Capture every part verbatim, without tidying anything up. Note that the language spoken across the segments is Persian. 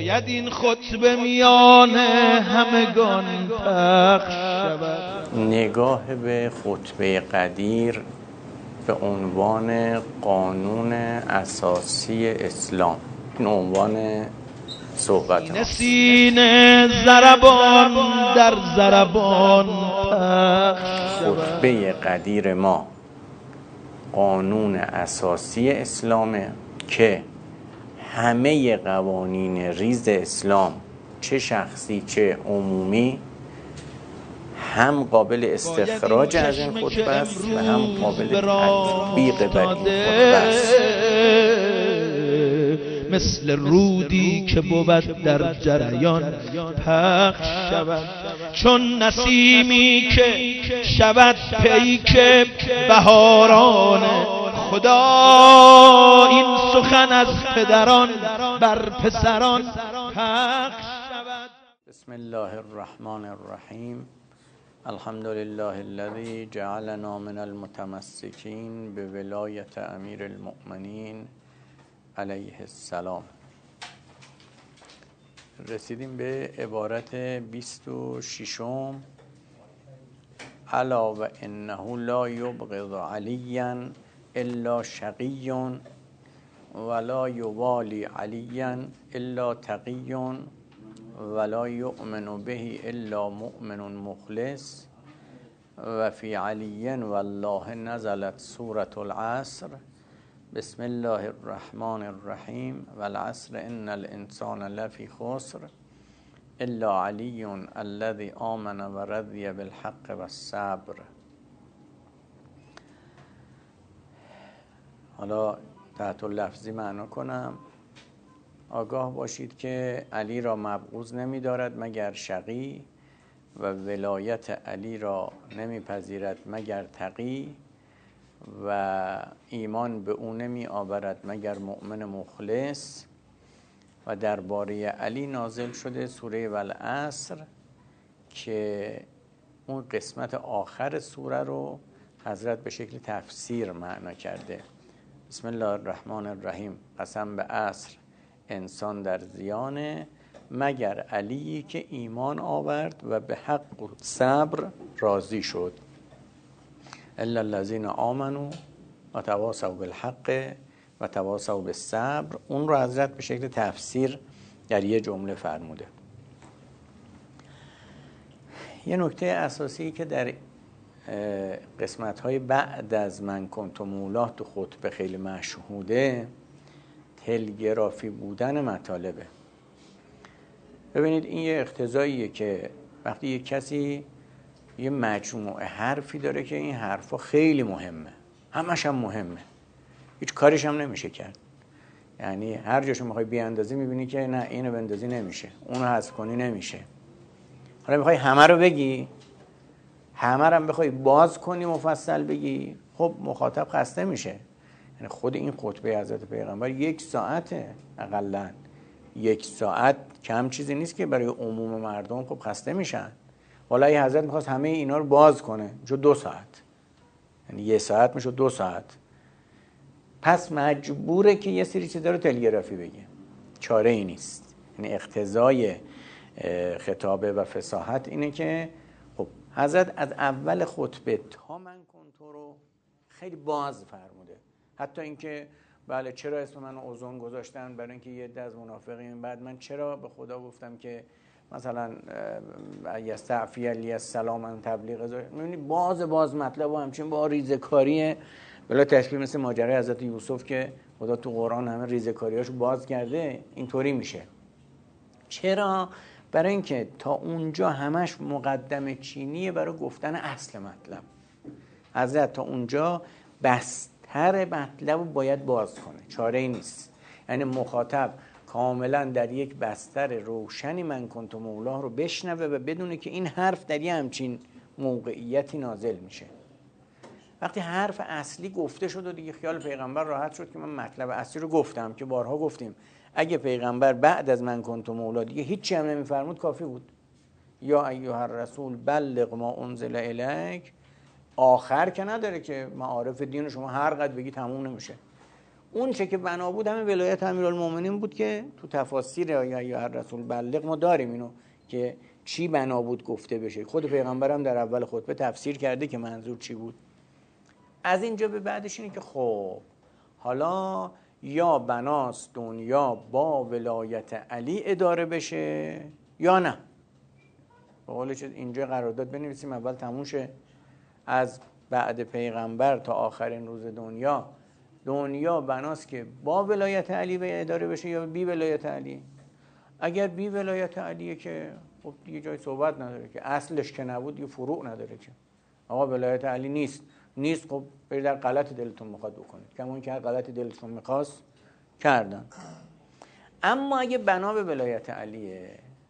باید این خطبه میان همگان پخش شود. نگاه به خطبه قدیر به عنوان قانون اساسی اسلام، این عنوان صحبت ما. سینه ضربان در ضربان پخش شود. خطبه قدیر ما قانون اساسی اسلامه که همه قوانین ریز اسلام، چه شخصی چه عمومی، هم قابل استخراج از این خطبه است و هم قابل تطبیق بر این خطبه است. مثل رودی که بود در جریان پخش شود، چون نسیمی که شود پیک بهاران. خدا این سخن از پدران بر پسران پخش شود. بسم الله الرحمن الرحیم. الحمد لله الذي جعلنا من المتمسكين بولایت امیر المؤمنین علیه السلام. رسیدیم به عبارت بیست و ششم. الا و انه لا یبغض علیا الا شقی ولا یوالی علیا الا تقی ولا یؤمن به الا مؤمن مخلص و فی علی والله نزلت سورة العصر. بسم الله الرحمن الرحیم. والعصر ان الانسان لفی خسر الا علی الذی آمن و رضی بالحق و الصبر. حالا تحت لفظی معنا کنم. آگاه باشید که علی را مبغوض نمی دارد مگر شقی و ولایت علی را نمی پذیرد مگر تقی و ایمان به او نمی آورد مگر مؤمن مخلص. و درباره علی نازل شده سوره والعصر که اون قسمت آخر سوره رو حضرت به شکل تفسیر معنا کرده. بسم الله الرحمن الرحیم. قسم به عصر انسان در زیانه مگر علی که ایمان آورد و به حق و صبر راضی شد. الا الذین آمنوا و تواصوا بالحق و تواصوا بالصبر. اون رو حضرت به شکل تفسیر در یه جمله فرموده. یه نکته اساسی که در قسمت‌های بعد از من کنت مولاه تو خطبه خیلی مشهوده تلگرافی بودن مطالبه. ببینید این یه اقتضاییه که وقتی یه کسی یه مجموعه حرفی داره که این حرفا خیلی مهمه، همش هم مهمه، هیچ کارش هم نمیشه کرد، یعنی هر جاشو میخوای بیاندازی میبینی که نه اینو بندازی نمیشه، اونو حذف کنی نمیشه. حالا میخوای همه رو بگی، همه رو هم بخوای باز کنی مفصل بگی، خب مخاطب خسته میشه. یعنی خود این خطبه حضرت پیغمبر یک ساعته، اقلن یک ساعت کم چیزی نیست که برای عموم مردم خب خسته میشن. والا این حضرت میخواست همه اینا رو باز کنه میشه دو ساعت، یعنی یک ساعت میشه دو ساعت. پس مجبوره که یه سری چیزا رو تلگرافی بگه، چاره ای نیست. یعنی اقتضای خطابه و فصاحت اینه که خب حضرت از اول خطبه تا من کنتو رو خیلی باز فرموده. حتی اینکه بله چرا اسم منو اوزون گذاشتن، برای اینکه یه عده از منافقین، بعد من چرا به خدا گفتم که مثلا یستعفی علی السلام ان تبلیغ. میبینی باز باز مطلب و همچنین با ریزکاری بلا تشبیه مثل ماجرای حضرت یوسف که خدا تو قرآن همه ریزکاریاشو باز کرده، اینطوری میشه. چرا؟ برای اینکه تا اونجا همش مقدمه چینیه برای گفتن اصل مطلب. حضرت تا اونجا بستر مطلب رو باید باز کنه، چاره ای نیست. یعنی مخاطب کاملا در یک بستر روشنی من کنت مولاه رو بشنوه و بدونه که این حرف در یه همچین موقعیتی نازل میشه. وقتی حرف اصلی گفته شد و دیگه خیال پیغمبر راحت شد که من مطلب اصلی رو گفتم، که بارها گفتیم اگه پیغمبر بعد از من کنت مولا دیگه هیچی هم نمیفرمود کافی بود. یا ایها الرسول بلغ ما انزل الیک، آخر که نداره که معارف دین شما هر قد بگی تموم نمیشه. اون چه که بنا بود همه ولایت امیرالمومنین بود که تو تفاسیر یا ایها الرسول بلغ ما داریم اینو که چی بنا بود گفته بشه. خود پیغمبرم در اول خطبه تفسیر کرده که منظور چی بود. از اینجا به بعدش اینه که خب حالا یا بناست دنیا با ولایت علی اداره بشه یا نه. به قولش اینجا قرارداد بنویسیم اول تموم شه، از بعد پیغمبر تا آخرین روز دنیا دنیا بناست که با ولایت علی به اداره بشه یا بی ولایت علی. اگر بی ولایت علیه که خب دیگه جای صحبت نداره که، اصلش که نبود یه فروع نداره که آقا ولایت علی نیست نیست خب برید در غلط دلتون میخواد بکنید، کمون که هر غلط دلتون میخواست کردن. اما اگه بنا به ولایت علیه،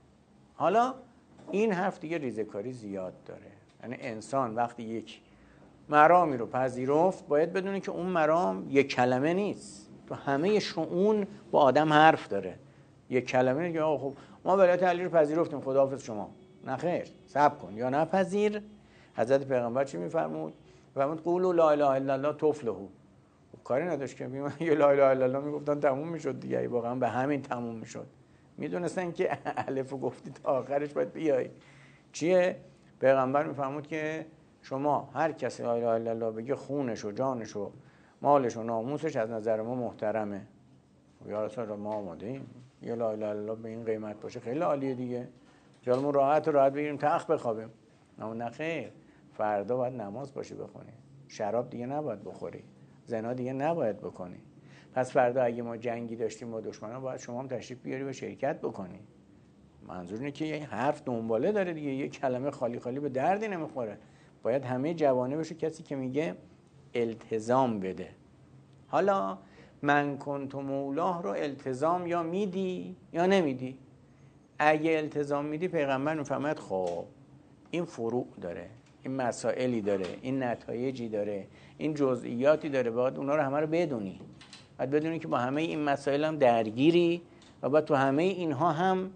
حالا این حرف دیگه ریزه‌کاری زیاد داره. یعنی انسان وقتی یک مرامی رو پذیرفت باید بدونه که اون مرام یک کلمه نیست، تو همه شؤون با آدم حرف داره. یک کلمه نیست که آقا خب ما ولایت علی رو پذیرفتیم خداحافظ شما، نه خیر، صبر کن یا نپذیر. حضرت پیغمبر چی میفرمود؟ فرمود قولوا لا اله الا الله تفلحوا. کاری نداشت که میگن یه لا اله الا الله میگفتن تموم میشد دیگه، واقعا به همین تموم میشد. میدونستن که الفو گفتی تا آخرش باید بیای. چیه؟ پیغمبر میفرمود که شما هر کسی لا اله الا الله بگه خونش و جانش و مالش و ناموسش از نظر ما محترمه. یا رسول الله ما آماده ایم. یه لا اله الا الله به این قیمت باشه خیلی عالیه دیگه. جالمون راحت راحت بگیریم تخت بخوابیم. اما نه خیر، فردا باید نماز باشه بخونی، شراب دیگه نباید بخوری، زنا دیگه نباید بکنی. پس فردا اگه ما جنگی داشتیم با دشمنان باید شما هم تشریف بیاری و شرکت بکنی. منظور اینه که یه حرف دنباله داره دیگه، یه کلمه خالی خالی به دردی نمیخوره. باید همه جوانه بشه کسی که میگه التزام بده. حالا من کنت مولاه رو التزام یا میدی یا نمیدی. اگه التزام میدی پیغمبر میفهمد خب این فروع داره، این مسائلی داره، این نتایجی داره، این جزئیاتی داره، باید اونا رو همه رو بدونی. باید بدونی که با همه این مسائل هم درگیری و باید تو همه اینها هم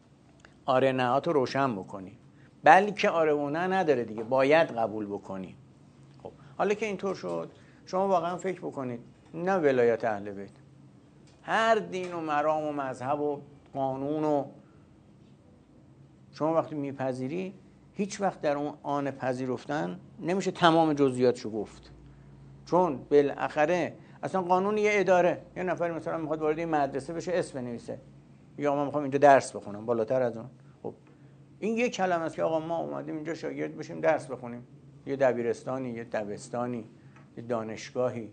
آره نهات رو روشن بکنی. بلکه آره و نه نداره دیگه، باید قبول بکنی. خب حالا که اینطور شد، شما واقعا فکر بکنید نه ولایت اهل بیت، هر دین و مرام و مذهب و قانون و شما وقتی میپذیری هیچ وقت در اون آن پذیرفتن نمیشه تمام جزئیاتشو گفت. چون بالاخره اصلا قانون یه اداره، یه نفر مثلا میخواد وارد این مدرسه بشه اسم بنویسه، یا من میخوام اینجا درس بخونم، بالاتر از اون خب این یه کلمه است که آقا ما اومدیم اینجا شاگرد بشیم درس بخونیم، یه دبیرستانی، یه دبستانی، یه دانشگاهی.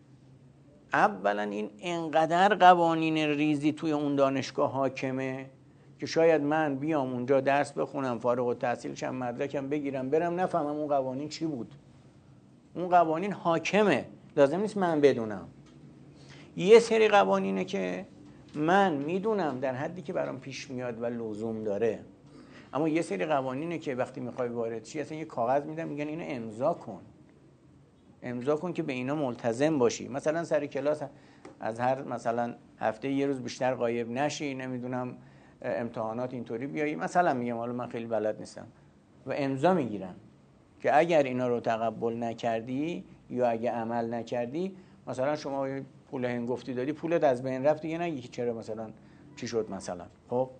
اولا این انقدر قوانین ریزی توی اون دانشگاه حاکمه که شاید من بیام اونجا درس بخونم، فارغ التحصیل شم، مدرکم بگیرم، برم نفهمم اون قوانین چی بود. اون قوانین حاکمه، لازم نیست من بدونم. یه سری قوانینه که من میدونم در حدی که برام پیش میاد و لزوم داره، اما یه سری قوانینه که وقتی میخوای وارد شی اصلا یه کاغذ میدن میگن اینو امضا کن، امضا کن که به اینا ملتزم باشی. مثلا سر کلاس از هر مثلا هفته یه روز بیشتر غایب نشی، نمیدونم امتحانات اینطوری بیایی، مثلا میگم حالا من خیلی بلد نیستم، و امضا میگیرن که اگر اینا رو تقبل نکردی یا اگه عمل نکردی، مثلا شما پول هنگفتی دادی پولت از بین رفت دیگه، نگی که چرا مثلا چی شد مثلا. خب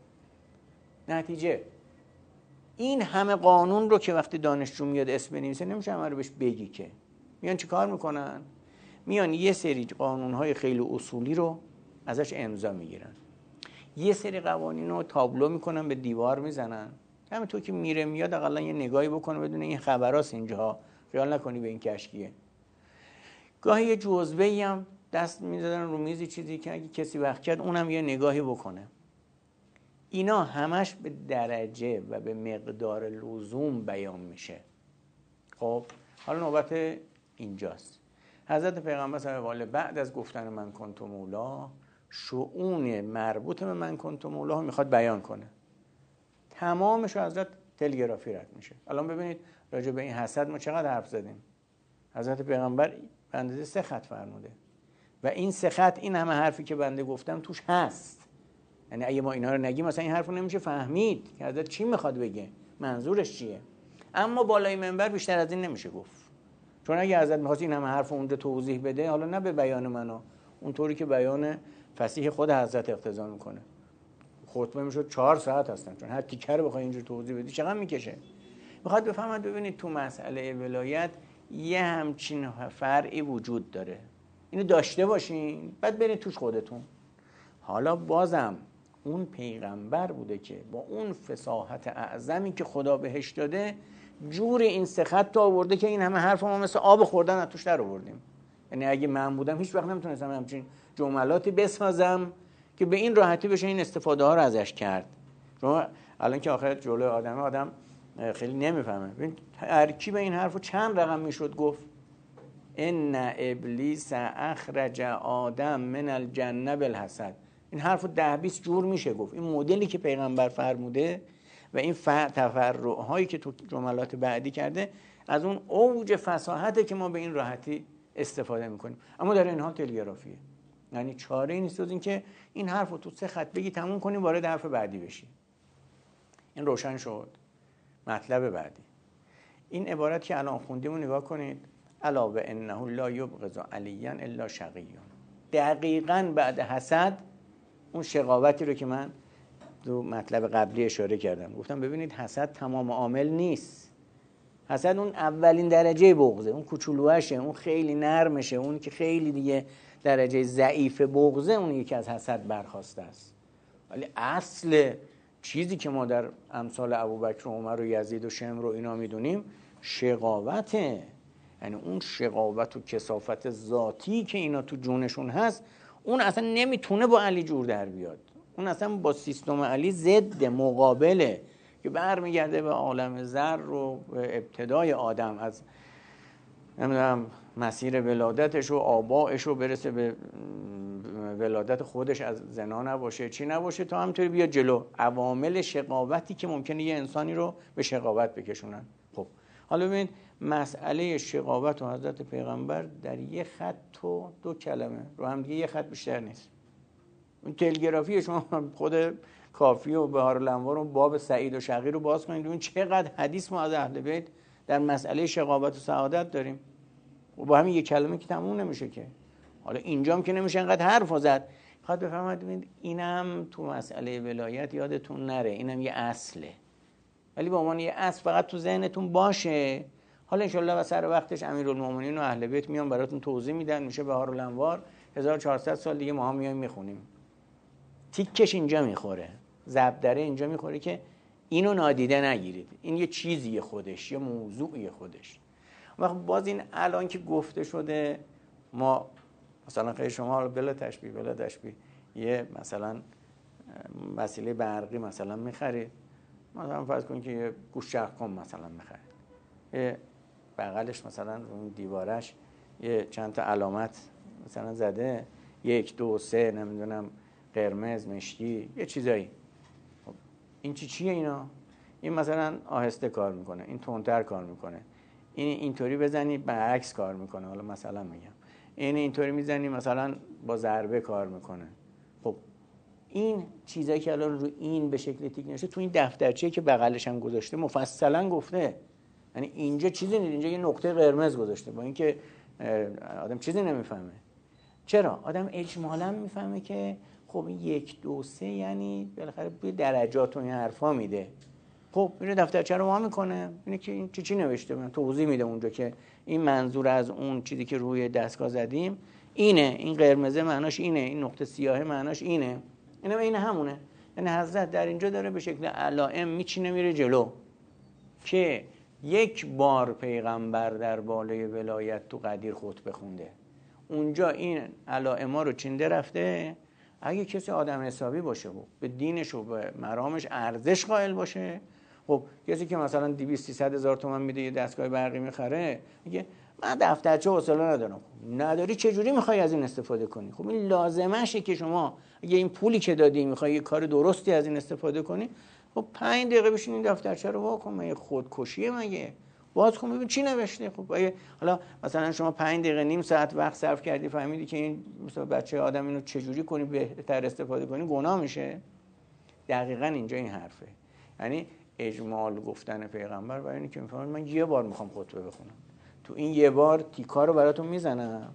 نتیجه این همه قانون رو که وقتی دانشجو میاد اسم بنویسه نمیشه همه رو بهش بگی که. میان چی کار میکنن؟ میان یه سری قانونهای خیلی اصولی رو ازش امضا میگیرن، یه سری قوانین رو تابلو میکنن به دیوار میزنن، همینطور که میره میاد اقلا یه نگاهی بکنه بدون این خبراست اینجا، خیال نکنی به این کشکیه. گاهی یه جزوه‌ای هم دست میزدن رو میزی، چیزی که اگه کسی وقت کرد اونم یه نگاهی بکنه. اینا همش به درجه و به مقدار لزوم بیان میشه. خب حالا نوبت اینجاست. حضرت پیغمبر صلی الله علیه و آله بعد از گفتن من کنت مولا، شؤون مربوط به من کنت مولا میخواد بیان کنه. تمامش رو حضرت تلگرافی رد میشه. الان ببینید راجع به این حسد ما چقدر حرف زدیم. حضرت پیغمبر به اندازه سه خط فرموده و این سه خط این همه حرفی که بنده گفتم توش هست. یعنی اگه ما اینا رو نگیم مثلا این حرفو نمیشه فهمید که حضرت چی میخواد بگه، منظورش چیه. اما بالای منبر بیشتر از این نمیشه گفت، چون اگه حضرت میخواست این همه حرفو اونجا توضیح بده، حالا نه به بیان منو، اونطوری که بیان فصیح خود حضرت اقتضا میکنه. خطبه میشد چهار ساعت هستن، چون هر تیکه رو بخوای اینجور توضیح بدی چقدر میکشه. میخواد بفهمد ببینید تو مسئله ولایت یه همچین فرعی وجود داره، اینو داشته باشین بعد برید توش خودتون. حالا بازم اون پیغمبر بوده که با اون فصاحت اعظمی که خدا بهش داده جور این سه خط آورده که این همه حرف ما مثل آب خوردن از توش در آوردیم. یعنی اگه من بودم هیچ وقت نمیتونستم همچین جملاتی بسازم که به این راحتی بشه این استفاده ها رو ازش کرد. شما الان که آخر جلوی آدم آدم خیلی نمیفهمه. ببین ترکیب این حرفو چند رقم میشد گفت. ان ابلیس اخرج آدم من الجنه بالحسد. این حرفو ده بیست جور میشه گفت. این مدلی که پیغمبر فرموده و این تفرع هایی که تو جملات بعدی کرده از اون اوج فصاحته که ما به این راحتی استفاده میکنیم. اما در این حال تلگرافیه، یعنی چاره نیست جز این که این حرفو تو سه خط بگی تموم کنی وارد حرف بعدی بشی. این روشن شد. مطلب بعدی این عبارت که الان خوندیم رو نگاه کنید. الا و انه لا یبغض علیا الا شقی. دقیقاً بعد حسد اون شقاوتی رو که من تو مطلب قبلی اشاره کردم گفتم ببینید حسد تمام عامل نیست. حسد اون اولین درجه بغضه، اون کوچولوشه، اون خیلی نرمشه، اون که خیلی دیگه درجه ضعیف بغضه، اون یکی از حسد برخواسته است. ولی اصل چیزی که ما در امثال ابوبکر و عمر و یزید و شمر و اینا میدونیم شقاوته. یعنی اون شقاوت و کثافت ذاتی که اینا تو جونشون هست اون اصلا نمیتونه با علی جور در بیاد. اون اصلا با سیستم علی ضد مقابله که برمیگرده به عالم ذر و ابتدای آدم از نمیدونم مسیر ولادتش و آبائش و برسه به ولادت خودش از زنا نباشه چی نباشه تا همینطوری بیاد جلو. عوامل شقاوتی که ممکنه یه انسانی رو به شقاوت بکشونن. خب حالا ببینید مسئله شقاوت و حضرت پیغمبر در یه خط و دو کلمه رو هم دیگه یه خط بیشتر نیست. اون تلگرافی شما خود کافی و بهار الانوار و باب سعید و شقی رو باز کنید ببینید چقدر حدیث ما از اهل بیت در مسئله شقاوت و سعادت داریم و با همین یک کلمه که تموم نمیشه که. حالا اینجام که نمیشه انقدر حرف زد. خواهد بفهمید اینم تو مسئله ولایت یادتون نره، اینم یه اصله، ولی به عنوان یه اصل فقط تو ذهنتون باشه. حالا انشالله و سر وقتش امیرالمومنین و اهل بیت میان براتون توضیح میدن، میشه بهار الانوار. هزار و چهارصد سال دیگه ما هم میایم میخونیم. تیکش اینجا میخوره، زبدره اینجا میخوره که اینو نادیده نگیرید. این یه چیزیه خودش، یه موضوعیه خودش. وقت باز این الان که گفته شده ما مثلا خیلی شما بلا تشبیه بلا تشبیه یه مثلا وسیله برقی مثلا میخرید، مثلا فرض کنید که یه گوش چرخکن مثلا میخرید، یه بغلش مثلا اون دیوارش یه چند تا علامت مثلا زده، یک دو سه نمیدونم قرمز مشکی یه چیزایی. خب این چی چیه اینا؟ این مثلا آهسته کار میکنه، این تندتر کار میکنه، این اینطوری بزنی برعکس کار میکنه. حالا مثلا میگم این اینطوری میزنی مثلا با ضربه کار میکنه. خب این چیزایی که الان رو این به شکل تیک نشه تو این دفترچه‌ای که بغلش هم گذاشته مفصلا گفته. یعنی اینجا چیزی نیست، اینجا یه نقطه قرمز گذاشته با اینکه آدم چیزی نمیفهمه. چرا؟ آدم اجمالا میفهمه که خب این یک دو سه یعنی بالاخره به درجات و این حرفا میده. خب میره دفترچه رو وا میکنه، اینه که این چی چی نوشته، من توضیح میده اونجا که این منظور از اون چیزی که روی دستگاه زدیم اینه، این قرمزه معناش اینه، این نقطه سیاه معناش اینه، اینا این همونه. یعنی حضرت در اینجا داره به شکل علائم میچینه میره جلو که یک بار پیغمبر در بالای ولایت تو قدیر خطبه خونده، اونجا این علائما رو چینده رفته. اگه کسی آدم حسابی باشه و به دینش و به مرامش ارزش قائل باشه، خب کسی که مثلا دویست سیصد هزار تومان میده یه دستگاه برقی میخره میگه من دفترچه حوصله ندارم. نداری چجوری میخوای از این استفاده کنی؟ خب این لازمشه که شما اگه این پولی که دادی میخوای یه کار درستی از این استفاده کنی، خب پنج دقیقه بشین این دفترچه رو وا کن. مگه خودکشیه؟ مگه باز کن ببین چی نوشته. خب حالا مثلا شما پنج دقیقه نیم ساعت وقت صرف کردی فهمیدی که این مثلا بچه آدم اینو چجوری کنی بهتر استفاده کنی، گناه میشه. دقیقاً اینجا این حرفه. یعنی اجمال گفتن پیغمبر برای اینه که میفهمید من یه بار میخوام خطبه بخونم، تو این یه بار تیکا رو براتون میزنم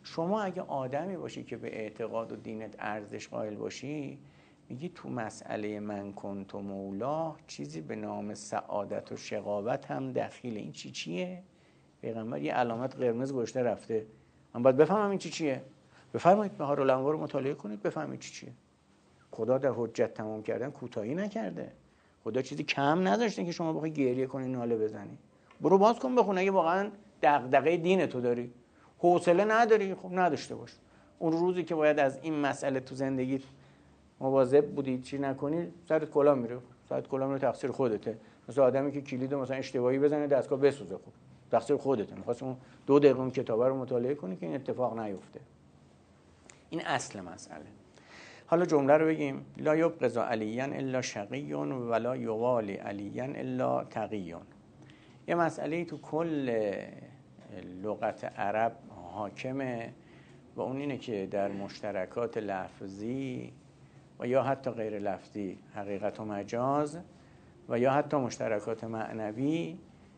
شما اگه آدمی باشی که به اعتقاد و دینت ارزش قائل باشی، میگی تو مسئله من کنت مولا چیزی به نام سعادت و شقاوت هم دخیله. این چی چیه؟ پیغمبر یه علامت قرمز گذاشته رفته، من باید بفهمم این چی چیه. بفرمایید بهار الانوار رو مطالعه کنید بفهمید چی چیه. خدا در حجت تمام کردن کوتاهی نکرده. خدا چیزی کم نذاشته که شما بخوای گریه کنی ناله بزنی. برو باز کن بخون. اگه واقعا دغدغه دین تو داری، حوصله نداری، خب نداشته باش. اون روزی که باید از این مسئله تو زندگی مواظب بودی چی نکنی، سرت کلا میره. سرت کلا میره، تقصیر خودته. مثل آدمی که کلیدو مثلا اشتباهی بزنه دستگاه بسوزه، خب تقصیر خودته. می‌خواستم دو دقیقه اون کتاب رو مطالعه کنی که این اتفاق نیفته. این اصل مسئله. حالا جمله رو بگیم: لا یبغض علیاً الا شقی ولا یوالی علیاً الا تقی. یه مسئله تو کل لغت عرب حاکمه و اون اینه که در مشترکات لفظی و یا حتی غیر لفظی، حقیقت و مجاز و یا حتی مشترکات معنوی،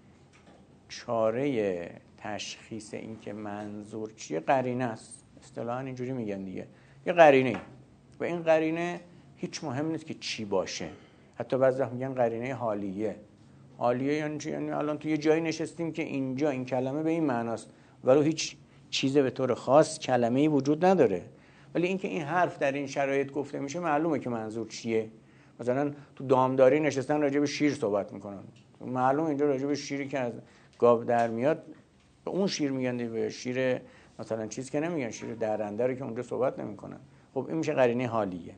چاره تشخیص این که منظور چیه قرینه است. اصطلاحاً اینجوری میگن دیگه، یه قرینه، و این قرینه هیچ مهم نیست که چی باشه. حتی بعضی وقت میگن قرینه حالیه. حالیه یعنی چی؟ یعنی الان تو یه جایی نشستیم که اینجا این کلمه به این معناست، ولی هیچ چیز به طور خاص کلمه‌ای وجود نداره. ولی اینکه این حرف در این شرایط گفته میشه معلومه که منظور چیه. مثلا تو دامداری نشستن راجع به شیر صحبت میکنن، معلومه اینجا راجع به شیری که از گاو در میاد به اون شیر میگن، به شیر مثلا چیز که نمیگن، شیر درنده رو که اونجا صحبت نمیکنن. خب این میشه قرینه حالیه.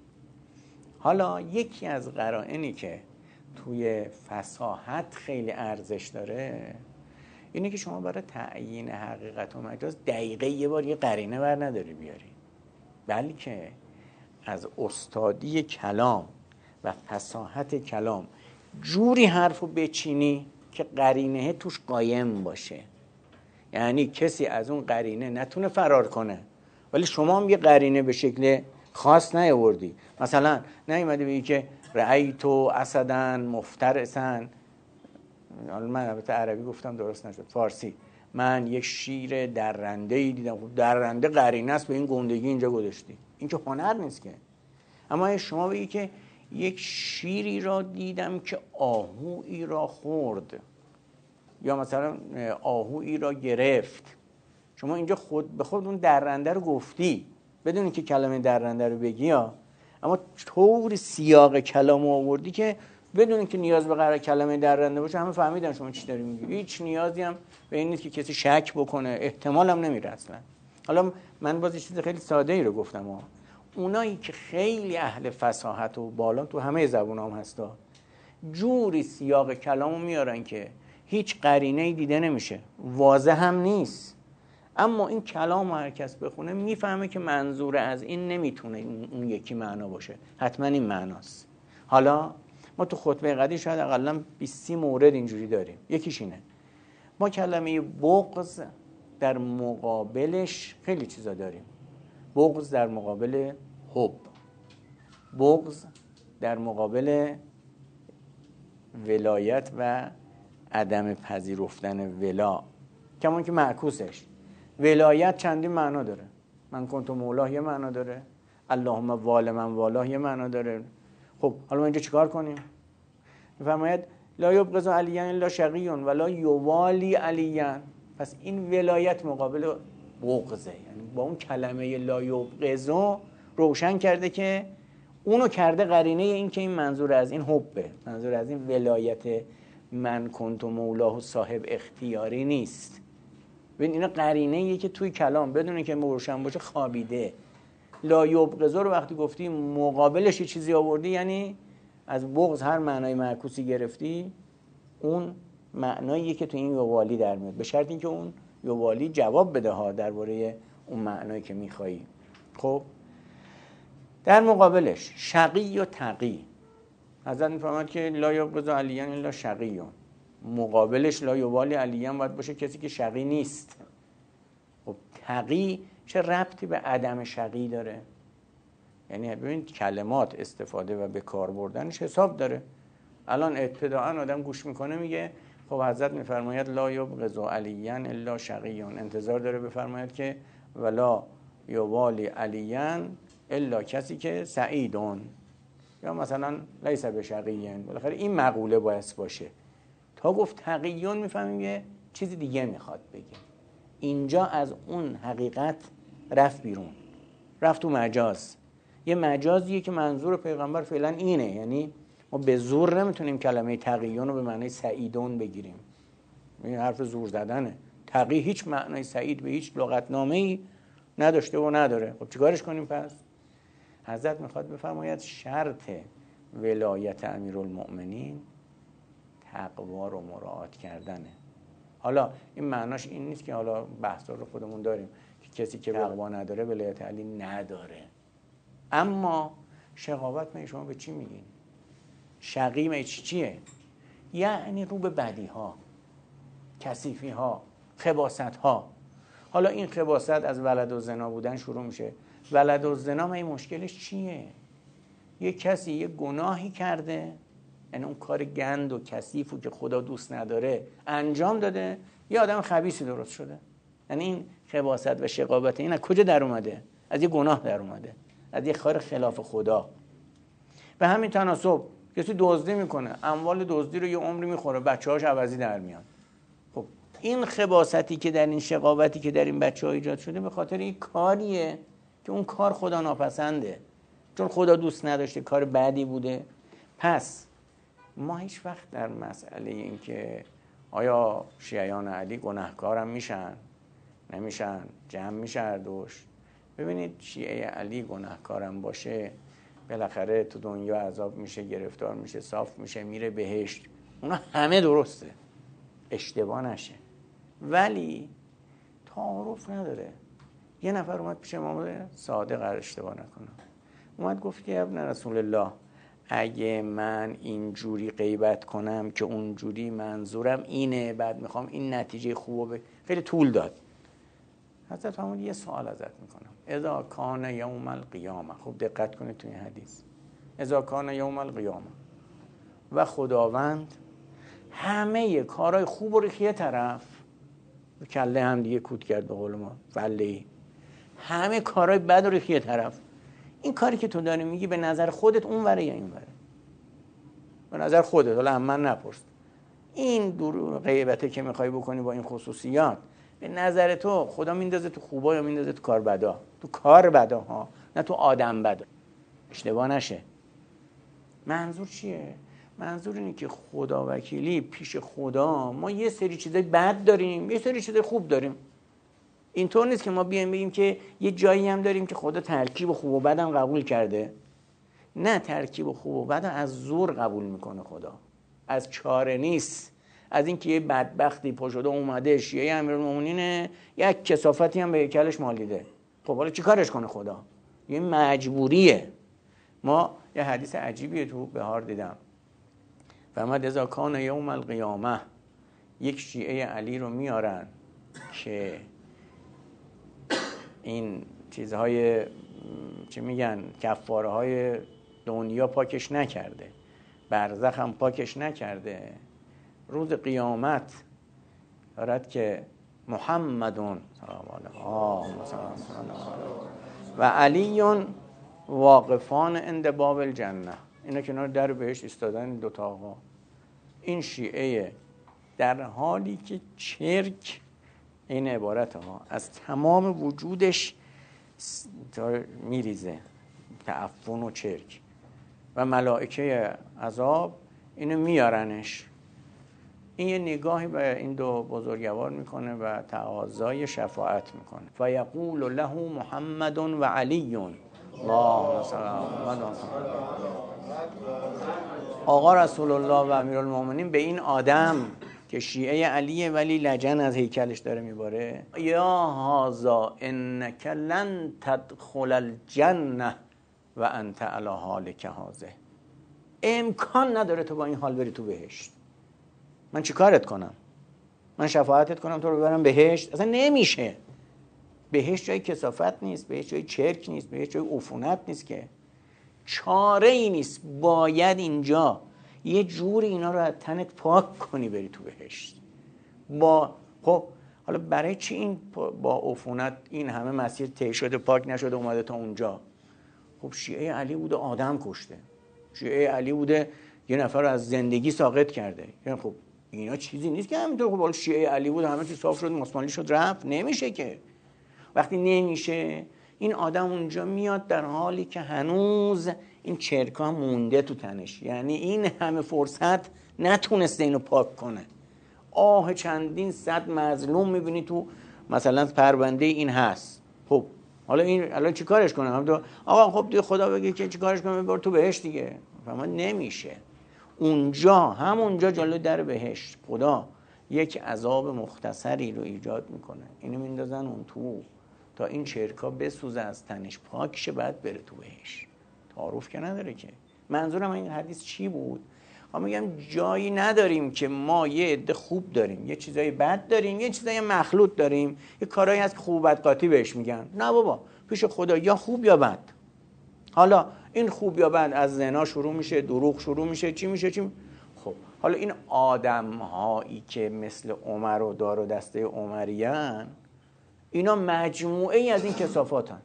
حالا یکی از قرائنی که توی فصاحت خیلی ارزش داره اینه که شما برای تعیین حقیقت و مجاز دقیقه یه بار یه قرینه بر نداری بیاری، بلکه از استادی کلام و فصاحت کلام جوری حرفو بچینی که قرینه توش قایم باشه. یعنی کسی از اون قرینه نتونه فرار کنه، ولی شما هم یه قرینه به شکل خاص نیاوردی. مثلا نیومدی بگی که رأیتو اسداً مفترساً، حالا من البته عربی گفتم درست نشد، فارسی، من یک شیر درنده‌ای دیدم. خب درنده قرینه است به این گندگی اینجا گذاشتی، این که هنر نیست که. اما شما بگی که یک شیری را دیدم که آهویی را خورد، یا مثلا آهویی را گرفت، شما اینجا خود به خود اون درنده رو گفتی بدون اینکه کلمه درنده رو بگی ها. اما طور سیاق کلام آوردی که بدون اینکه نیاز به قرار کلمه درنده باشه همه فهمیدن شما چی داری میگی. هیچ نیازی هم به این نیست که کسی شک بکنه، احتمال هم نمیره اصلا. حالا من باز یه چیز خیلی ساده ای رو گفتم ها. اونایی که خیلی اهل فصاحت و بالا تو همه زبون هم هستا، جوری سیاق کلامو میارن که هیچ قرینه‌ای دیده نمیشه، واضح هم نیست، اما این کلام هر کس بخونه میفهمه که منظور از این نمیتونه اون یکی معنا باشه، حتما این معناست. حالا ما تو خطبه قدیم شاید اقلا بیست مورد اینجوری داریم. یکیش اینه ما کلمه بغض در مقابلش خیلی چیزا داریم. بغض در مقابل حب، بغض در مقابل ولایت و عدم پذیرفتن ولا، کمان که معکوسش ولایت چندین معنا داره. من کنت مولا یه معنا داره، اللهم وال من والا یه معنا داره. خب حالا ما اینجا چیکار کنیم؟ میفرماید لا یبغض علیاً الا شقی ولا یوالی علیاً. پس این ولایت مقابل بغضه، یعنی با اون کلمه لا یبغض روشن کرده که اونو کرده قرینه این که این منظور از این حبه، منظور از این ولایت من کنت مولاه و صاحب اختیاری نیست. ببین اینا قرینه ایه که توی کلام بدون اینکه روشن باشه خوابیده. لا یبغض رو وقتی گفتی مقابلش یه چیزی آوردی، یعنی از بغض هر معنای معکوسی گرفتی، اون معناییه که تو این یوالی در میاد، به شرط اینکه اون یوالی جواب بده ها درباره اون معنایی که میخوایی. خب در مقابلش شقی و تقی، حضرت میفرماید که لا یبغض علیاً الا شقی، مقابلش لا یوالی علیاً باید باشه کسی که شقی نیست. خب تقی چه ربطی به عدم شقی داره؟ یعنی ببین کلمات استفاده و به کار بردنش حساب داره. الان ابتداءً آدم گوش میکنه میگه خب حضرت میفرماید لا یبغض علیاً الا شقی، انتظار داره بفرماید که ولا یوالی علیان الا کسی که سعیدون، یا مثلا لیس بشقیین. بالاخره این مقوله باید باشه. تا گفت تقیون میفهمیم یه چیزی دیگه میخواد بگه. اینجا از اون حقیقت رفت بیرون، رفت تو مجاز. یه مجازیه که منظور پیغمبر فعلا اینه، یعنی ما به زور نمیتونیم کلمه تقیون رو به معنی سعیدون بگیریم. این حرف زور زدنه. تقی هیچ معنای سعید به هیچ لغتنامه‌ای نداشته و نداره. خب چیکارش کنیم پس؟ حضرت میخواد بفرماید شرط ولایت امیرالمؤمنین تقوا رو مراعات کردنه. حالا این معناش این نیست که حالا بحثا رو خودمون داریم که کسی که تقوا نداره ولایت علی نداره. اما شقاوت می شما به چی میگین؟ شقی می چیه؟ یعنی رو به بدی ها، کثیفی ها، خباثت ها. حالا این خباثت از ولد و زنا بودن شروع میشه. ولد و زنا می مشکلش چیه؟ یه کسی یه گناهی کرده، یعنی اون کار گند و کثیفو که خدا دوست نداره انجام داده، یه آدم خبیثی درست شده. یعنی این خباثت و شقاوت این از کجا در اومده؟ از یه گناه در اومده، از یه کار خلاف خدا. به همین تناسب کسی دزدی میکنه، اموال دزدی رو یه عمری میخوره، بچه‌هاش عوضی در میان. خب این خباثتی که در این شقاوتی که در این بچه‌ها ایجاد شده به خاطر این کاریه که اون کار خدا ناپسنده، چون خدا دوست نداشته، کار بدی بوده. پس ما هیچ وقت در مسئله این که آیا شیعیان علی گناهکارم میشن نمیشن، جمع میشه هر دوش. ببینید شیعه علی گناهکارم باشه بالاخره تو دنیا عذاب میشه، گرفتار میشه، صاف میشه، میره بهشت، اونا همه درسته، اشتباه نشه. ولی تعارف نداره. یه نفر اومد پیش امام صادق اشتباه نکنه، اومد گفت که ابن رسول الله اگه من اینجوری غیبت کنم که اونجوری منظورم اینه، بعد میخوام این نتیجه خوبه ب... خیلی طول داد. حضرت فرمود یه سوال ازت میکنم، اذا کان یوم القیامه، خوب دقت کنید تو این حدیث، اذا کان یوم القیامه و خداوند همه کارهای خوب رو ریخت یه طرف، کله هم دیگه کود کرد به قول ما فلهی، همه کارهای بد رو ریخت یه طرف، این کاری که تو داری میگی به نظر خودت اون وره یا این وره؟ به نظر خودت، حالا هم من نپرس. این دور غیبته که میخوای بکنی با این خصوصیات به نظر تو خدا میندازه تو خوبا یا میندازه تو کار بدا؟ تو کار بدا ها، نه تو آدم بدا. اشتباه نشه. منظور چیه؟ منظور اینه که خدا وکیلی پیش خدا ما یه سری چیزای بد داریم، یه سری چیزای خوب داریم. اینطور نیست که ما بیایم بگیم که یه جایی هم داریم که خدا ترکیب خوب و بد هم قبول کرده. نه، ترکیب خوب و بد از زور قبول میکنه خدا، از چاره نیست. از اینکه یه بدبختی پا شده اومده شیعه امیرالمومنینه، یک کثافتی هم به هیکلش مالیده، خب حالا چی کارش کنه خدا؟ یه مجبوریه. ما یه حدیث عجیبیه تو بهار دیدم، فرمود اذا کان یوم القیامه، یک شیعه علی رو میارن که این چیزهای چی میگن کفاره های دنیا پاکش نکرده، برزخ هم پاکش نکرده، روز قیامت دارد که محمدون و علیون واقفان عند باب الجنه، اینا کنار در بهشت ایستادن دو تا آقا. این شیعه در حالی که چرک، این عبارت ها از تمام وجودش میریزه، تعفن و چرک، و ملائکه عذاب اینو میارنش. این یه نگاهی به این دو بزرگوار میکنه و تقاضای شفاعت میکنه. فیقول له محمد و علی اللهم صل علی آقا رسول الله و امیرالمومنین به این آدم که شیعه علیه ولی لجن از هیکلش داره میباره، یا هذا انک لن تدخل الجنه و انت علی حالک هذا، امکان نداره تو با این حال بری تو بهشت. من چی کارت کنم؟ من شفاعتت کنم تو رو ببرم بهشت؟ اصلا نمیشه. بهشت جای کثافت نیست، بهشت جای چرک نیست، بهشت جای عفونت نیست، که چاره ای نیست. باید اینجا یه جور اینا رو از تنت پاک کنی بری تو بهشت. با خب حالا برای چی این با عفونت این همه مسیر طی شده پاک نشده اومده تا اونجا؟ خب شیعه علی بوده آدم کشته، شیعه علی بوده یه نفر رو از زندگی ساقط کرده. یعنی خب اینا چیزی نیست که همینطور خب شیعه علی بود همه چی صاف شد مسمالی شد رفت. نمیشه که. وقتی نمیشه این آدم اونجا میاد در حالی که هنوز این چرکا مونده تو تنش، یعنی این همه فرصت نتونسته اینو پاک کنه. آه چندین صد مظلوم میبینی تو مثلا پرونده این هست. خب حالا این الان چی کارش کنه؟ آقا خب دیگه خدا بگه که چی کارش کنه ببر تو بهشت دیگه. فهمت؟ نمیشه. اونجا همونجا جلو در بهشت خدا یک عذاب مختصری رو ایجاد میکنه، اینو میندازن اون تو تا این چرکا بسوزه از تنش پاک شه بعد بره تو بهشت. تعارف که نداره که. منظورم این حدیث چی بود؟ ما میگم جایی نداریم که ما یه عده خوب داریم، یه چیزای بد داریم، یه چیزای مخلوط داریم، یه کارهایی هست که خوب و بد قاطی بهش میگن. نه بابا، پیش خدا یا خوب یا بد. حالا این خوب یا بد از زنا شروع میشه، دروغ شروع میشه، چی میشه چی. خب حالا این آدم هایی که مثل عمر و دار و دسته عمریان، اینا مجموعه ای از این کثافتن.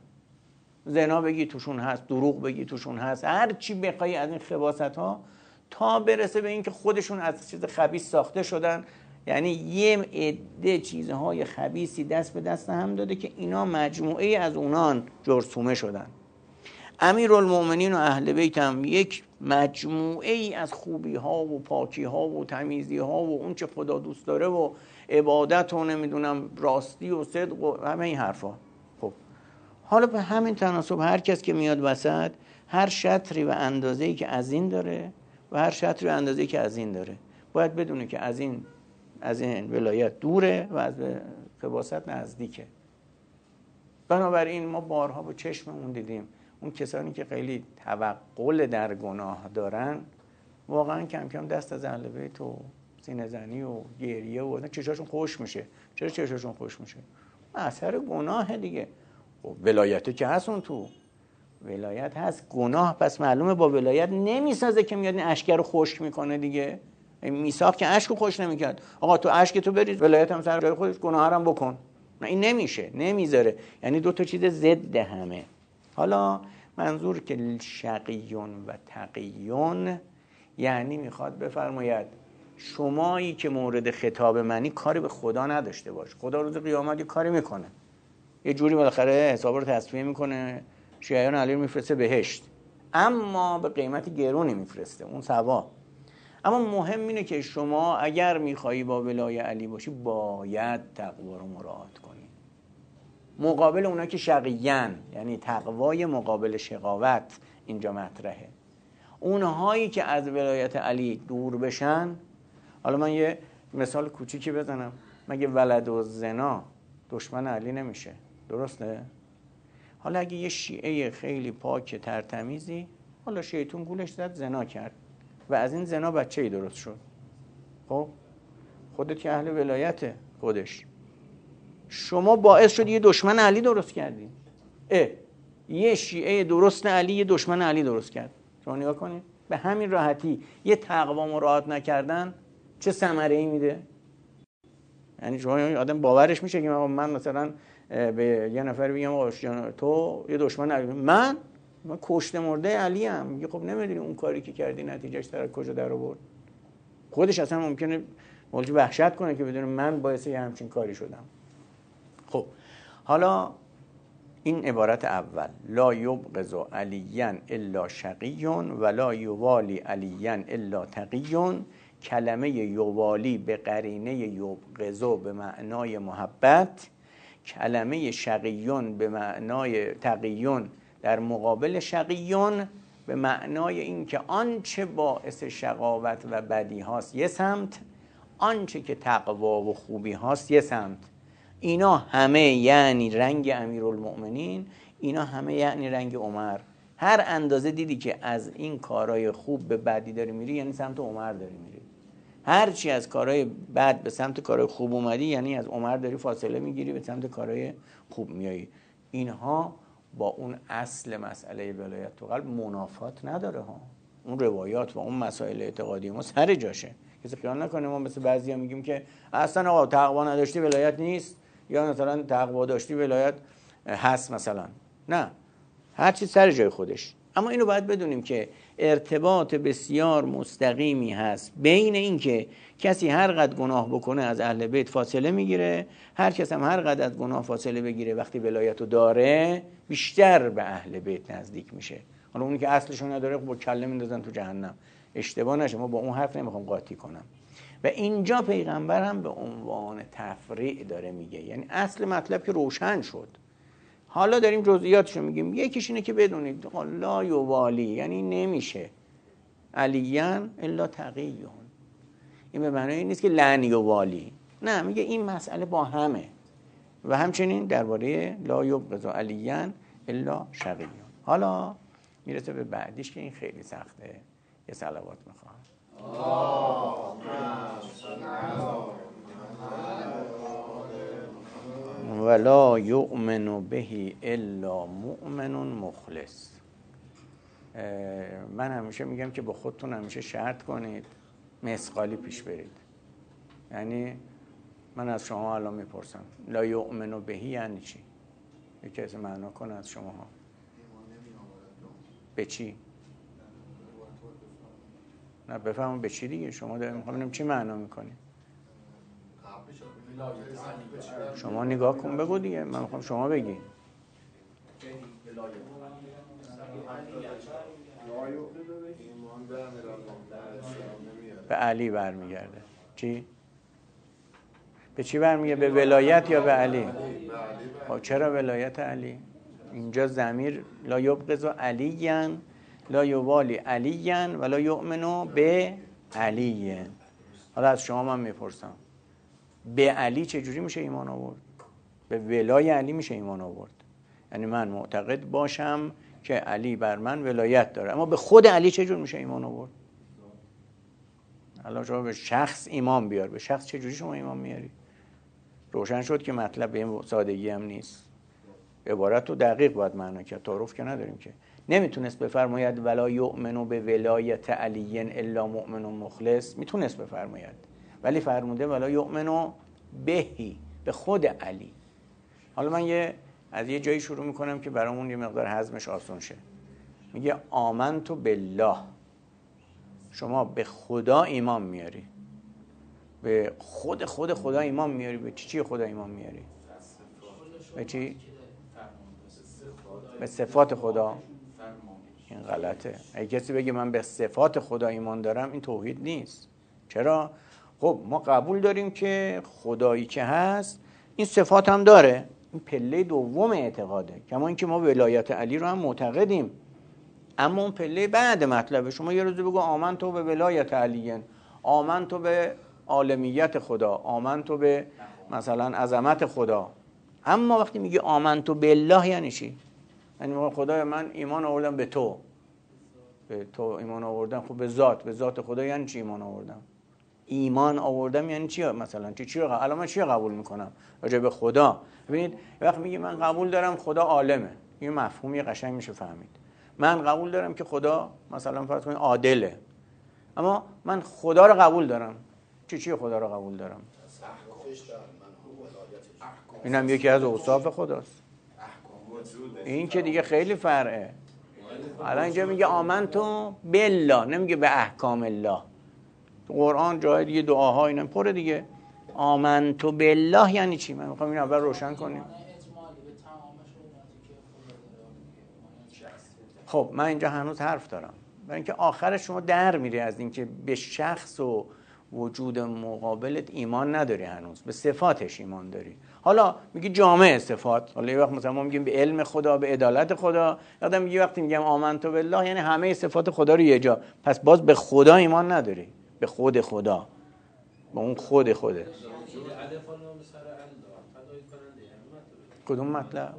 زنا بگی توشون هست، دروغ بگی توشون هست، هر چی بخوای از این خباثت ها، تا برسه به این که خودشون از چیز خبیث ساخته شدن. یعنی یه عده چیزهای خبیثی دست به دست هم داده که اینا مجموعه ای از اونان جرثومه شدن. امیرالمومنین و اهل بیت هم یک مجموعه ای از خوبی ها و پاکی ها و تمیزی ها و اون چه خدا دوست داره و عبادت و نمیدونم راستی و صدق و همه این حرفا. خب حالا به همین تناسب هر کس که میاد وسط، هر شطری و اندازه‌ای که از این داره و هر شطری و اندازه‌ای که از این داره، باید بدونه که از این از این ولایت دوره و از خباثت نزدیکه. بنابراین ما بارها با چشممون دیدیم اون کسانی که خیلی توقل در گناه دارن واقعا کم کم دست از اهل بیت و سینه زنی و گریه و چشاشون خوش میشه. چرا چشاشون خوش میشه؟ اثر گناه دیگه. ولایته که هست، اون تو ولایت هست، گناه پس معلومه با ولایت نمیسازه که میاد این اشک رو خشک میکنه دیگه. میثاق که اشک رو خشک نمیکرد، آقا تو اشک تو بریز ولایت هم سر جای خودش، گناه هم بکن. نه این نمیشه، نمیذاره. یعنی دو تا چیز ضد همه. حالا منظور که شقیون و تقیون یعنی میخواد بفرماید شمایی که مورد خطاب منی کاری به خدا نداشته باش. خدا روز قیامت یه کاری میکنه، یه جوری بالاخره حساب رو تصفیه میکنه، شیعیان علی رو میفرسته بهشت، اما به قیمت گرونی میفرسته، اون ثواب. اما مهم اینه که شما اگر میخوایی با ولای علی باشی باید تقوا رو مراعات کنی. مقابل اونا که شقیان، یعنی تقوای مقابل شقاوت اینجا مطرحه. اونهایی که از ولایت علی دور بشن، حالا من یه مثال کوچیکی بزنم، مگه ولد و زنا دشمن علی نمیشه؟ درسته؟ حالا اگه یه شیعه خیلی پاک ترتمیزی، حالا شیطون گولش زد زنا کرد و از این زنا بچه‌ای درست شد، خب خودت که اهل ولایته خودش، شما باعث شد یه دشمن علی درست کردی. اه یه شیعه درست علی یه دشمن علی درست کرد. شما نگاه کنید به همین راحتی یه تقوا مراعات نکردن چه ثمره‌ای میده. یعنی شما آدم باورش میشه که من مثلا به یه نفر بگم تو یه دشمن علی، من من کشته مرده علی ام، میگه خب نمیدونی اون کاری که کردی نتیجهش در کجا در آورد. خودش اصلا ممکنه مولج وحشت کنه که بدون من باعث یه همچین کاری شدم. خب حالا این عبارت اول، لا یبغض علیاً الا شقی و لا یوالی علیاً الا تقی، کلمه یوالی به قرینه یبغض به معنای محبت، کلمه شقیون به معنای تقیون در مقابل شقیون به معنای این که آنچه باعث شقاوت و بدی هاست یه سمت، آنچه که تقوا و خوبی هاست یه سمت. اینا همه یعنی رنگ امیرالمؤمنین، اینا همه یعنی رنگ عمر. هر اندازه دیدی که از این کارهای خوب به بدی داری میری یعنی سمت عمر داری میری. هر چی از کارهای بد به سمت کارهای خوب اومدی یعنی از عمر داری فاصله میگیری به سمت کارهای خوب میایی. اینها با اون اصل مسئله ولایت تو قلب منافات نداره ها. اون روایات و اون مسائل اعتقادی ما سر جاشه کسی خیال نکنه ما مثل بعضیا میگیم که اصلا آقا تقوا نداشتی ولایت نیست، یا مثلا تقوا داشتی ولایت هست مثلا. نه، هر چی سر جای خودش. اما اینو باید بدونیم که ارتباط بسیار مستقیمی هست بین این که کسی هر قد گناه بکنه از اهل بیت فاصله میگیره، هر کس هم هر قد از گناه فاصله بگیره وقتی ولایتو داره بیشتر به اهل بیت نزدیک میشه. حالا اونی که اصلشون نداره با کله میندازن تو جهنم. اشتباه نشه، ما با اون حرف نمیخوام قاطی کنم. و اینجا پیغمبر هم به عنوان تفریع داره میگه، یعنی اصل مطلب که روشن شد، حالا داریم جزئیاتشو میگیم. یکیش اینه که بدونید لا یوالی، یعنی نمیشه علیان الا تقیون. این به معنی این نیست که لن یوالی، نه، میگه این مسئله با همه. و همچنین درباره لا یبغض علیان الا شقیون. حالا میرسه به بعدیش که این خیلی سخته. یه صلوات میخوام. ولا یؤمن به الا مؤمن مخلص. من همیشه میگم که با خودتون همیشه شرط کنید، مثقالی پیش برید. یعنی من از شما الان میپرسم لا یؤمن به یعنی چی؟ یکی از معنا کنه از شما ها. به چی؟ نه بفهمم به چی دیگه. شما داریم میخوام ببینم چی معنا میکنی. شما نگاه کن بگو دیگه، من میخوام شما بگی. به علی برمیگرده. چی؟ به چی برمیگرده؟ به ولایت یا به علی؟ خب چرا ولایت علی؟ اینجا ضمیر لا یبغض علیان لا یوالی علیان ولا یؤمن به علی. حالا از شما من میپرسم به علی چجوری میشه ایمان آورد؟ به ولای علی میشه ایمان آورد. یعنی من معتقد باشم که علی بر من ولایت داره، اما به خود علی چجور میشه ایمان آورد؟ الان شما به شخص ایمان بیار، به شخص چجوری شما ایمان میاری؟ روشن شد که مطلب به این سادگی هم نیست. عبارت رو دقیق باید معنا کرد، تعارف که نداریم که. نمیتونست بفرماید ولا یؤمن به ولایت علی الا مؤمن مخلص، میتونست بفرماید، ولی فرموده ولا یؤمن بهی، به خود علی. حالا من یه از یه جایی شروع میکنم که برامون یه مقدار هضمش آسان شه. میگه آمنت بالله، شما به خدا ایمان میاری، به خود خود خدا ایمان میاری. به چی چی خدا ایمان میاری؟ به چی؟ به صفات خدا. این غلطه. اگه کسی بگه من به صفات خدا ایمان دارم، این توحید نیست. چرا؟ خب ما قبول داریم که خدایی که هست این صفات هم داره. این پله دوم اعتقاده. کما اینکه ما ولایت علی رو هم معتقدیم، اما اون پله بعد مطلبه. شما یه روز بگو آمن تو به ولایت علی، آمن تو به عالمیت خدا، آمن تو به مثلا عظمت خدا. اما وقتی میگه آمن تو بالله یعنی چی؟ یعنی خدای من ایمان آوردم به تو، به تو ایمان آوردم. خب به ذات، به ذات خدا یعنی چی ایمان آوردم؟ ایمان آوردم یعنی چی؟ مثلا چی چی الان من چی قبول میکنم راجع به خدا؟ ببینید وقتی میگه من قبول دارم خدا عالمه، این مفهومی قشنگ میشه فهمید. من قبول دارم که خدا مثلا فرض کنید عادله، اما من خدا رو قبول دارم. چی چی خدا رو قبول دارم؟ اینم یکی از اوصاف خداست. این که دیگه خیلی فرعه. الان اینجا میگه آمنتو بالله، نمیگه به احکام الله. تو قرآن جای دیگه دعاها اینا پره دیگه. آمنتو بالله یعنی چی؟ من میخوام این اول روشن کنیم. خب من اینجا هنوز حرف دارم، برای اینکه آخرش شما در میری از اینکه به شخص و وجود مقابلت ایمان نداری، هنوز به صفاتش ایمان داری. حالا میگی جامع صفات. حالا یه وقت مثلا ما میگیم به علم خدا، به عدالت خدا. یادم میگه وقتی میگم آمنت بالله یعنی همه صفات خدا رو یه جا. پس باز به خدا ایمان نداری، به خود خدا، به اون خود خوده. کدوم مطلب؟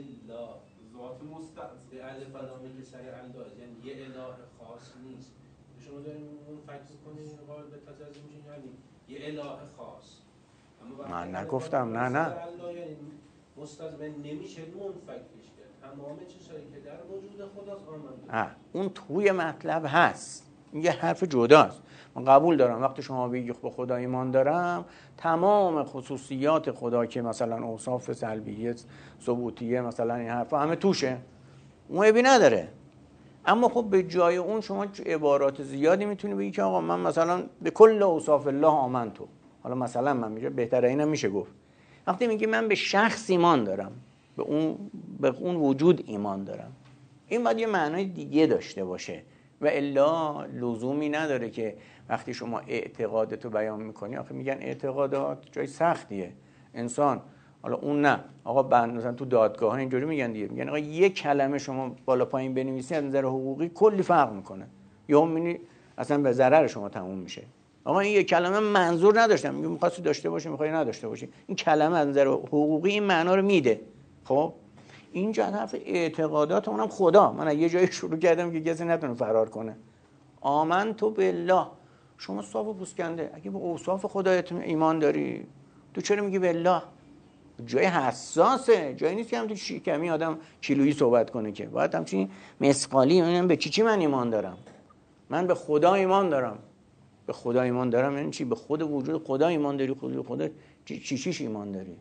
یه اله خاص نیست. شما دارین اون فکر کنین قابل به تجزیه میشین، یعنی یه اله خاص. من نگفتم. نه نه مستلزم نمیشه منفکش کرد. تمام چیزایی که در وجود خداست آمده. اون توی مطلب هست، این یه حرف جداست. من قبول دارم وقتی شما بگی به خدا ایمان دارم، تمام خصوصیات خدا که مثلا اوصاف سلبیه، ثبوتیه، مثلا این حرفا همه توشه، اون عیبی نداره. اما خب به جای اون شما عبارات زیادی میتونی بگی که آقا من مثلا به کل اوصاف الله آمنتو. حالا مثلا من میگم بهتره اینم میشه گفت، وقتی میگی من به شخص ایمان دارم، به اون به اون وجود ایمان دارم، این باید یه معنای دیگه داشته باشه و الا لزومی نداره که وقتی شما اعتقادتو بیان میکنی، آخه میگن اعتقادات جای سختیه انسان، حالا اون نه آقا بند مثلا تو دادگاه ها اینجوری میگن دیگه، میگن آقا یک کلمه شما بالا پایین بنویسی از نظر حقوقی کلی فرق میکنه، یا میبینی اصلا به ضرر شما تموم میشه. آقا این یک کلمه منظور نداشتم، میگه می‌خواستی داشته باشی می‌خوای نداشته باشی، این کلمه از نظر حقوقی این معنا رو میده. خب اینجا حرف اعتقادات اونم خدا، من یه جایی شروع کردم که کسی نتونه فرار کنه. آمنتو بالله، شما صاف و پوسکنده اگه به اوصاف خدا ایمان داری، تو چرا میگی بالله؟ جای حساسه، جایی نیست که هم تو شیکمی آدم کیلویی صحبت کنه، که باید همچین مسقالی من به چی چی من ایمان دارم. من به خدا ایمان دارم. به خدا ایمان دارم یعنی چی؟ به خود وجود خدا ایمان داری، خود خدا چی چی چیش ایمان داری.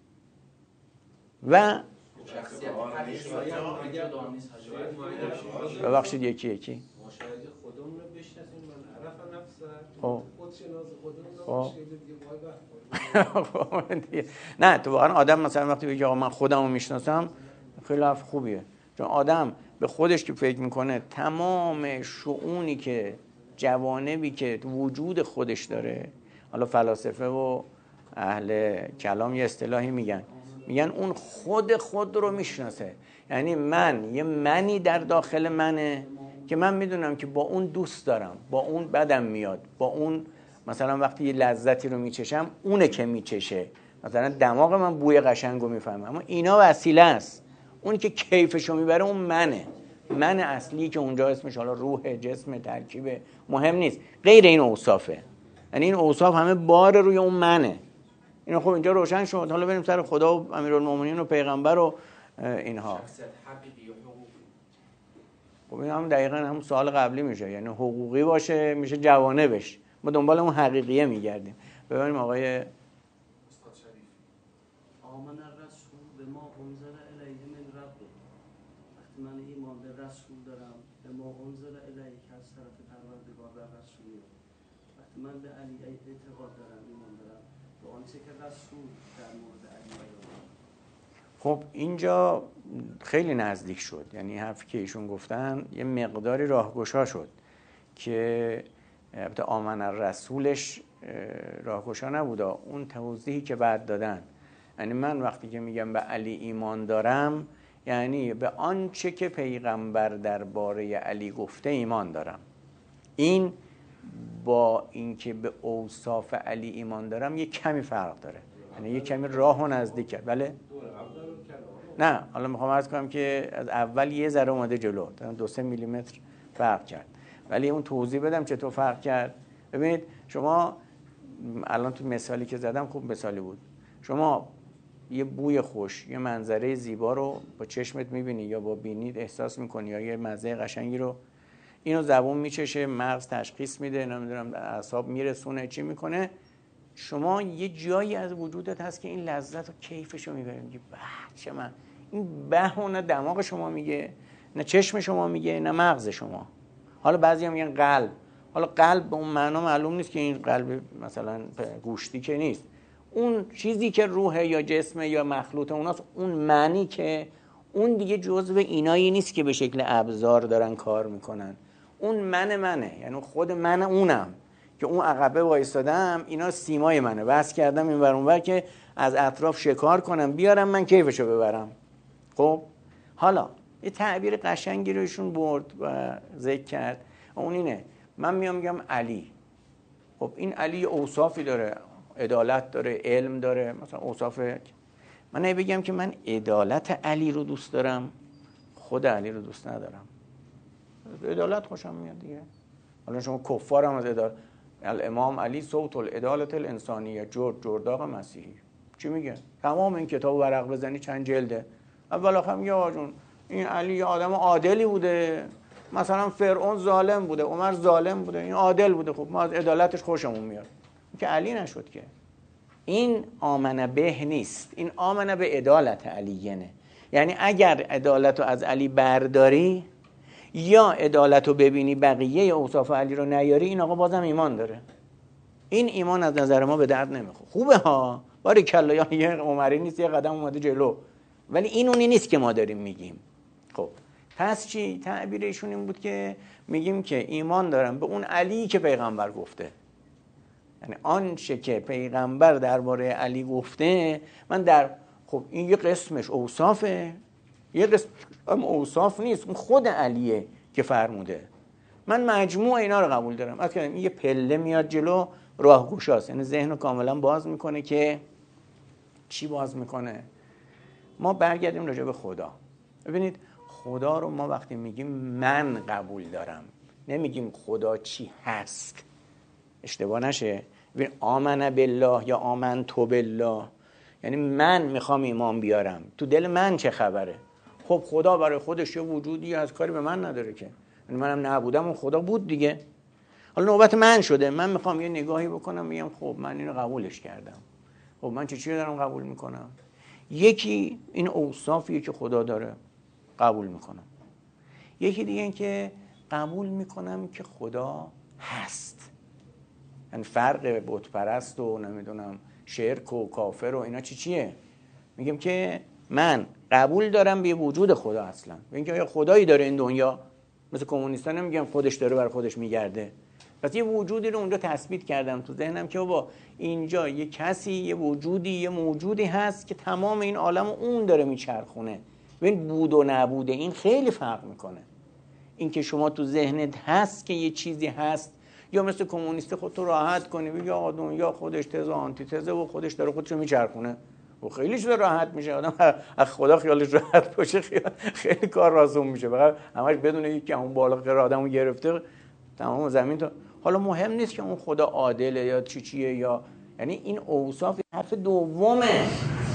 و ببخشید یکی یکی مشاهده خودمون رو بشناسیم، من عرف نفسه خب خودشناس خودمون رو خب نه تو واقعا آدم مثلا وقتی بگه آقا من خودم رو میشناسم، خیلی حرف خوبیه، چون آدم به خودش که فکر میکنه تمام شؤونی که جوانبی که وجود خودش داره، حالا فلاسفه و اهل کلام یه اصطلاحی میگن، میگن اون خود خود رو میشناسه، یعنی من یه منی در داخل منه که من میدونم که با اون دوست دارم، با اون بدم میاد، با اون مثلا وقتی یه لذتی رو میچشم اونه که میچشه، مثلا دماغ من بوی قشنگو میفهمه، اما اینا وسیله است، اون که کیفشو میبره اون منه، من اصلی که اونجا اسمش حالا روح، جسم، ترکیب، مهم نیست، غیر این اوصافه، یعنی این اوصاف همه بار روی اون منه. اینو خب اینجا روشن شد. حالا بریم سر خدا و امیرالمومنین و پیغمبر و اینها. خب این هم دقیقاً هم سوال قبلی میشه، یعنی حقوقی باشه میشه جوانبش، ما دنبال اون حقیقیه میگردیم. ببینیم آقای استاد شریف. آمن الرسول به ما انزل الیه من ربه، وقتی من ایمان به رسول دارم، به ما انزل الیه که از طرف پروردگار و رسولی، وقتی من به علی اعتقاد دارم، ایمان دارم به آنچه که رسول در مورد علی بیان. خب اینجا خیلی نزدیک شد، یعنی حرفی که ایشون گفتن یه مقداری راهگشا شد که البته آمن الرسولش راهگشا نبود، اون توضیحی که بعد دادن، یعنی من وقتی که میگم به علی ایمان دارم یعنی به آنچه که پیغمبر درباره علی گفته ایمان دارم. این با اینکه به اوصاف علی ایمان دارم یه کمی فرق داره، یعنی یه کمی راه و نزدیک کرد. بله؟ نه حالا میخوام عرض کنم که از اول یه ذره اومده جلو، دو سه میلیمتر فرق کرد، ولی اون توضیح بدم چطور فرق کرد. ببینید شما الان تو مثالی که زدم خوب مثالی بود، شما یه بوی خوش، یه منظره زیبا رو با چشمت میبینی یا با بینید احساس میکنی، یا یه مزه قشنگی رو، اینو زبون میچشه، مغز تشخیص میده، نمیدونم اعصاب میرسونه، چی میکنه، شما یه جایی از وجودت هست که این لذت و کیفشو میبری، میگی به چه من، این به نه دماغ شما میگه، نه چشم شما میگه، نه مغز شما. حالا بعضی هم میگن قلب، حالا قلب به اون معنا معلوم نیست که این قلب مثلا گوشتی که نیست، اون چیزی که روحه یا جسمه یا مخلوط اوناست، اون معنی که اون دیگه جزء اینایی نیست که به شکل ابزار دارن کار میکنن، اون من منه، یعنی خود من اونم که اون عقبه وایستادم، اینا سیمای منه، بس کردم این ور اون ور که از اطراف شکار کنم بیارم من کیفشو ببرم. خب حالا یه تعبیر قشنگی رو ایشون برد و ذکر کرد، اون اینه، من میام میگم علی، خب این علی اوصافی داره، عدالت داره، علم داره، مثلا اوصاف، من نه بگم که من عدالت علی رو دوست دارم، خود علی رو دوست ندارم، عدالت خوشم میاد دیگه. حالا شما کفار هم از عدالت، الامام علی صوت العدالت الانسانیه، جرد جرداق مسیحی، چی میگه؟ تمام این کتاب ورق بزنی چند جلده، اول آخر میگه آقا جون این علی یه آدم عادلی بوده، مثلا فرعون ظالم بوده، عمر ظالم بوده، این عادل بوده، خب ما از عدالتش خوشمون میاد. که علی نشد که. این آمنه به نیست، این آمنه به عدالت علیینه. یعنی اگر عدالت رو از علی برداری یا عدالت رو ببینی بقیه اوصاف علی رو نیاری، این آقا بازم ایمان داره. این ایمان از نظر ما به درد نمیخوره. خوبه ها، باریکلا، یا یه عمری نیست یه قدم اومده جلو، ولی این اونی نیست که ما داریم میگیم. خب پس چی؟ تعبیر ایشون این بود که میگیم که ایمان دارم به اون علی که پیغمبر گفته. یعنی آنچه که پیغمبر درباره علی گفته من در، خب این یه قسمش اوصافه، یه قسم هم اوصاف نیست، اون خود علیه که فرموده. من مجموع اینا رو قبول دارم. اصلا این یه پله میاد جلو، راهگشاست، یعنی ذهن رو کاملا باز میکنه. که چی باز میکنه؟ ما برگردیم راجع به خدا. ببینید خدا رو ما وقتی میگیم من قبول دارم، نمیگیم خدا چی هست. اشتباه نشه. ببین آمن بالله یا آمن تو بالله یعنی من میخوام ایمان بیارم، تو دل من چه خبره؟ خب خدا برای خودش یه وجودی از کاری به من نداره که، یعنی منم نبودم اون خدا بود دیگه. حالا نوبت من شده، من میخوام یه نگاهی بکنم میگم خب من اینو قبولش کردم. خب من چه چیزی دارم قبول میکنم؟ یکی این اوصافیه که خدا داره قبول میکنم. یکی دیگه این که قبول میکنم که خدا هست. یعنی فرق بت پرست و نمیدونم شرک و کافر و اینا چی چیه؟ میگم که من قبول دارم به وجود خدا اصلا، به اینکه آیا خدایی داره این دنیا. مثل کمونیستا نمیگم خودش داره بر خودش میگرده. پس یه وجودی رو اونجا تثبیت کردم تو ذهنم که بابا اینجا یه کسی، یه وجودی، یه موجودی هست که تمام این عالم اون داره میچرخونه. ببین بود و نبوده این خیلی فرق میکنه. این که شما تو ذهنت هست که یه چیزی هست، یا مثل کمونیست خودتو راحت کنی بگی آقا دنیا خودش تز و آنتی تزه و خودش داره خودشو میچرخونه و خیلی چیز راحت میشه. آدم از خدا خیالش راحت باشه خیال خیلی کار راسون میشه. فقط همش بدون یکی اون بالا قرار آدمو گرفته تمام زمین تو. حالا مهم نیست که اون خدا عادله یا چی چیه، یا یعنی این اوصاف حرف دومه،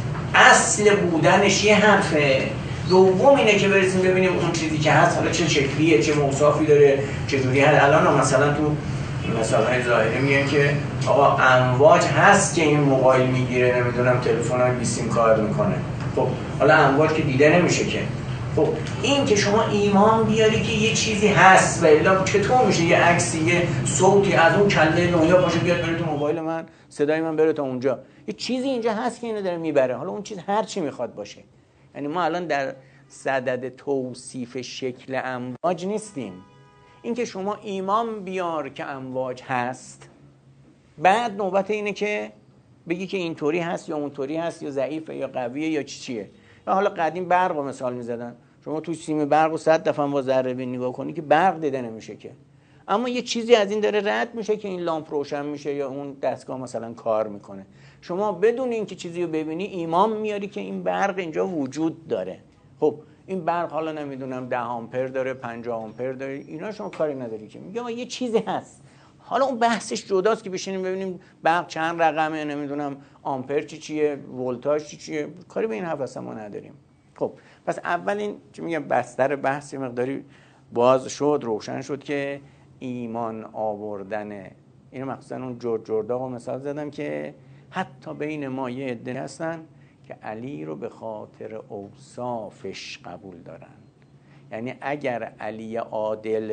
اصل بودنش یه حرفه. دوم اینه که برسیم ببینیم اون چیزی که هست حالا چه شکلیه، چه اوصافی داره، چه جوری هست. الان مثلا تو مثالهای ظاهری میگن که آقا امواج هست که این موبایل میگیره، نمیدونم تلفنم بی سیم کار میکنه. خب حالا امواج که دیده نمیشه که. خب این که شما ایمان بیاری که یه چیزی هست و الا چطور میشه یه عکسی، یه صوتی از اون کله دنیا باشه بیاد بره تو موبایل من، صدای من بره تا اونجا، یه چیزی اینجا هست که اینو داره میبره. حالا اون چیز هر چی میخواد باشه. یعنی ما الان در صدد توصیف شکل امواج نیستیم. این که شما ایمان بیار که امواج هست، بعد نوبت اینه که بگی که اینطوری هست یا اونطوری هست یا ضعیفه یا قویه یا چی چیه. یا حالا قدیم برق رو مثال میزدن، شما تو سیم برق رو صد دفعه با ذره بین نگاه کنی که برق دیده نمیشه که، اما یه چیزی از این داره رد میشه که این لامپ روشن میشه یا اون دستگاه مثلا کار میکنه. شما بدون اینکه چیزی رو ببینی ایمان میاری که این برق اینجا وجود داره. خب این برق حالا نمیدونم ده آمپر داره، پنجاه آمپر داره، اینا شما کاری نداری که، میگم یه چیزی هست. حالا اون بحثش جداست که بشینیم ببینیم برق چند رقمه، نمیدونم آمپر چی چیه، ولتاژ چی چیه، کاری به این حرف ما نداریم. خب پس اولین چی میگم بستر بحث مقداری باز شد، روشن شد که ایمان آوردن، اینو مخصوصا اون جورج جرداق مثال زدم که حتی بین ما یه عده هستن که علی رو به خاطر اوصافش قبول دارن. یعنی اگر علی عادل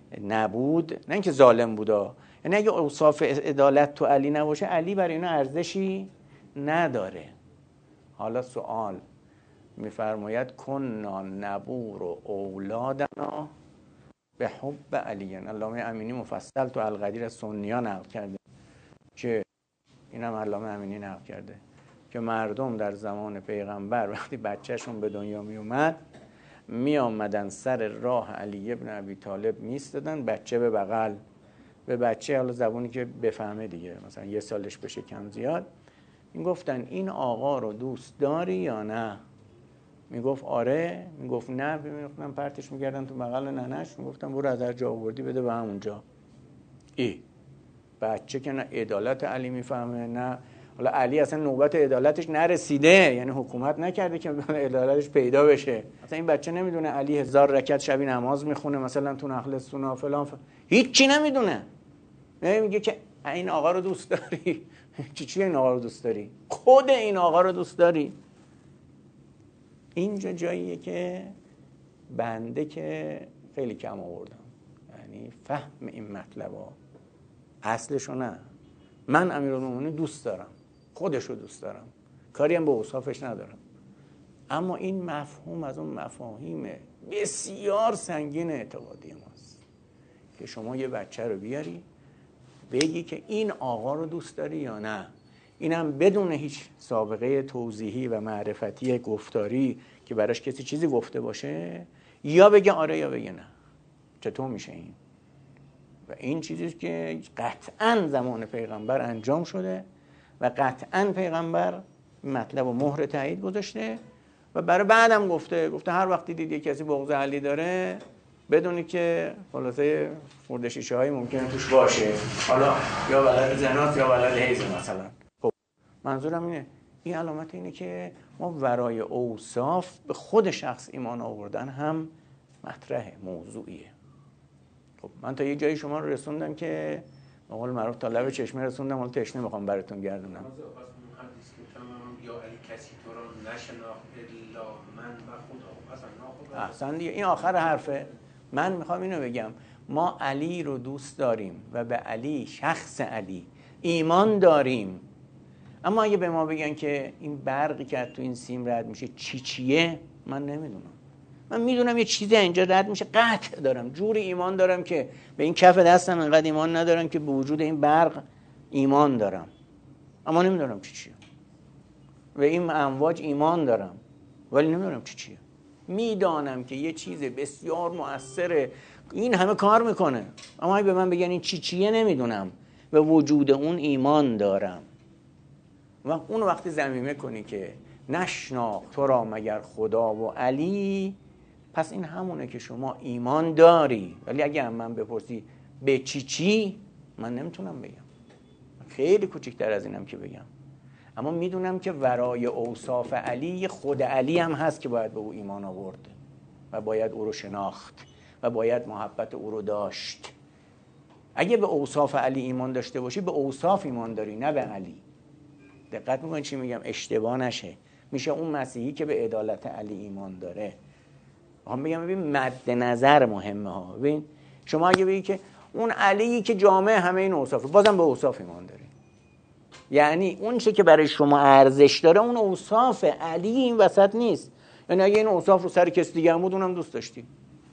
نبود، نه اینکه ظالم بودا، یعنی اگه اوصاف عدالت تو علی نباشه علی برای اینا ارزشی نداره. حالا سوال میفرماید کنا نبور و اولادنا به حب علی. علامه امینی مفصل تو القدیر از سنی‌ها نقل کرده که اینم علامه امینی نقل کرده که مردم در زمان پیغمبر وقتی بچهشون به دنیا می اومد می آمدن سر راه علی ابن ابی طالب می ایستادن، بچه به بغل، به بچه حالا زبونی که بفهمه دیگه، مثلا یه سالش بشه کم زیاد، می گفتن این آقا رو دوست داری یا نه؟ می گفت آره، می گفت نه، می گفتن پرتش می گردن تو بغل ننش، می گفتن برو از هر جا آوردی بده به همونجا. ای بچه که نه عدالت علی می فهمه، نه حالا علی اصلا نوبت عدالتش نرسیده، یعنی حکومت نکرده که عدالتش پیدا بشه. اصلا این بچه نمیدونه علی هزار رکعت شبی نماز میخونه مثلا تو نخل سونا فلان فلان، هیچی نمیدونه. میگه که این آقا رو دوست داری؟ چی چی این آقا رو دوست داری؟ خود این آقا رو دوست داری؟ اینجا جاییه که بنده که خیلی کم آوردم، یعنی فهم این مطلبا اصلشو نه. من امیرالمومنین دوست دارم، خودشو دوست دارم، کاری هم به اوصافش ندارم، اما این مفهوم از اون مفاهیم بسیار سنگین اعتقادی ماست که شما یه بچه رو بیاری بگی که این آقا رو دوست داری یا نه، اینم بدون هیچ سابقه توضیحی و معرفتی گفتاری که براش کسی چیزی گفته باشه، یا بگه آره یا بگه نه. چطور میشه این؟ و این چیزی که قطعاً زمان پیغمبر انجام شده و قطعاً پیغمبر مطلب و مهر تایید گذاشته و برای بعدم گفته گفته هر وقتی دید یک کسی بغض علی داره بدونی که خلاصه خورده شیشه هایی ممکنه توش باشه، حالا یا بلد زنات یا بلد حیض مثلا. خب منظورم اینه، این علامت اینه که ما ورای اوصاف به خود شخص ایمان آوردن هم مطرح موضوعیه. خب من تا یه جایی شما رو رسوندم که به قول معروف تا لب چشمه رسوندم، حالا تشنه میخوام براتون گردونم. یا علی کسی تو را نشناخت الا من و خدا. اصلا احسن دیگه، این آخر حرفه. من میخوام اینو بگم، ما علی رو دوست داریم و به علی، شخص علی ایمان داریم، اما اگه به ما بگن که این برقی که تو این سیم رد میشه چی چیه، من نمیدونم. من میدونم یه چیزی اینجا رد میشه، قطع دارم، جوری ایمان دارم که به این کف دستم انقدر ایمان ندارم که به وجود این برق ایمان دارم، اما نمیدونم چی چیه. و این امواج ایمان دارم ولی نمیدونم چی چیه. میدانم که یه چیز بسیار مؤثره، این همه کار میکنه، اما اگه به من بگن این چی چیه نمیدونم، و وجود اون ایمان دارم. و اون وقتی ضمیمه کنی که نشناخت تو را مگر خدا و علی، پس این همونه که شما ایمان داری. ولی اگه هم من بپرسی به چی چی، من نمیتونم بگم، خیلی کوچکتر از اینم که بگم، اما میدونم که ورای اوصاف علی خود علی هم هست که باید به او ایمان آورد و باید او رو شناخت و باید محبت او رو داشت. اگه به اوصاف علی ایمان داشته باشی، به اوصاف ایمان داری نه به علی. دقت میکنی چی میگم؟ اشتباه نشه. میشه اون مسیحی که به عدالت علی ایمان داره. هم بگم ببین مد نظر مهمه ها. ببین شما اگه بگی که اون علی که جامع همه این اوصافه، بازم به اوصاف ایمان داری، یعنی اون چه که برای شما ارزش داره اون اوصاف علی این وسط نیست. یعنی اگه این اوصاف رو سر کس دیگه هم بود اونم دوست داشتی،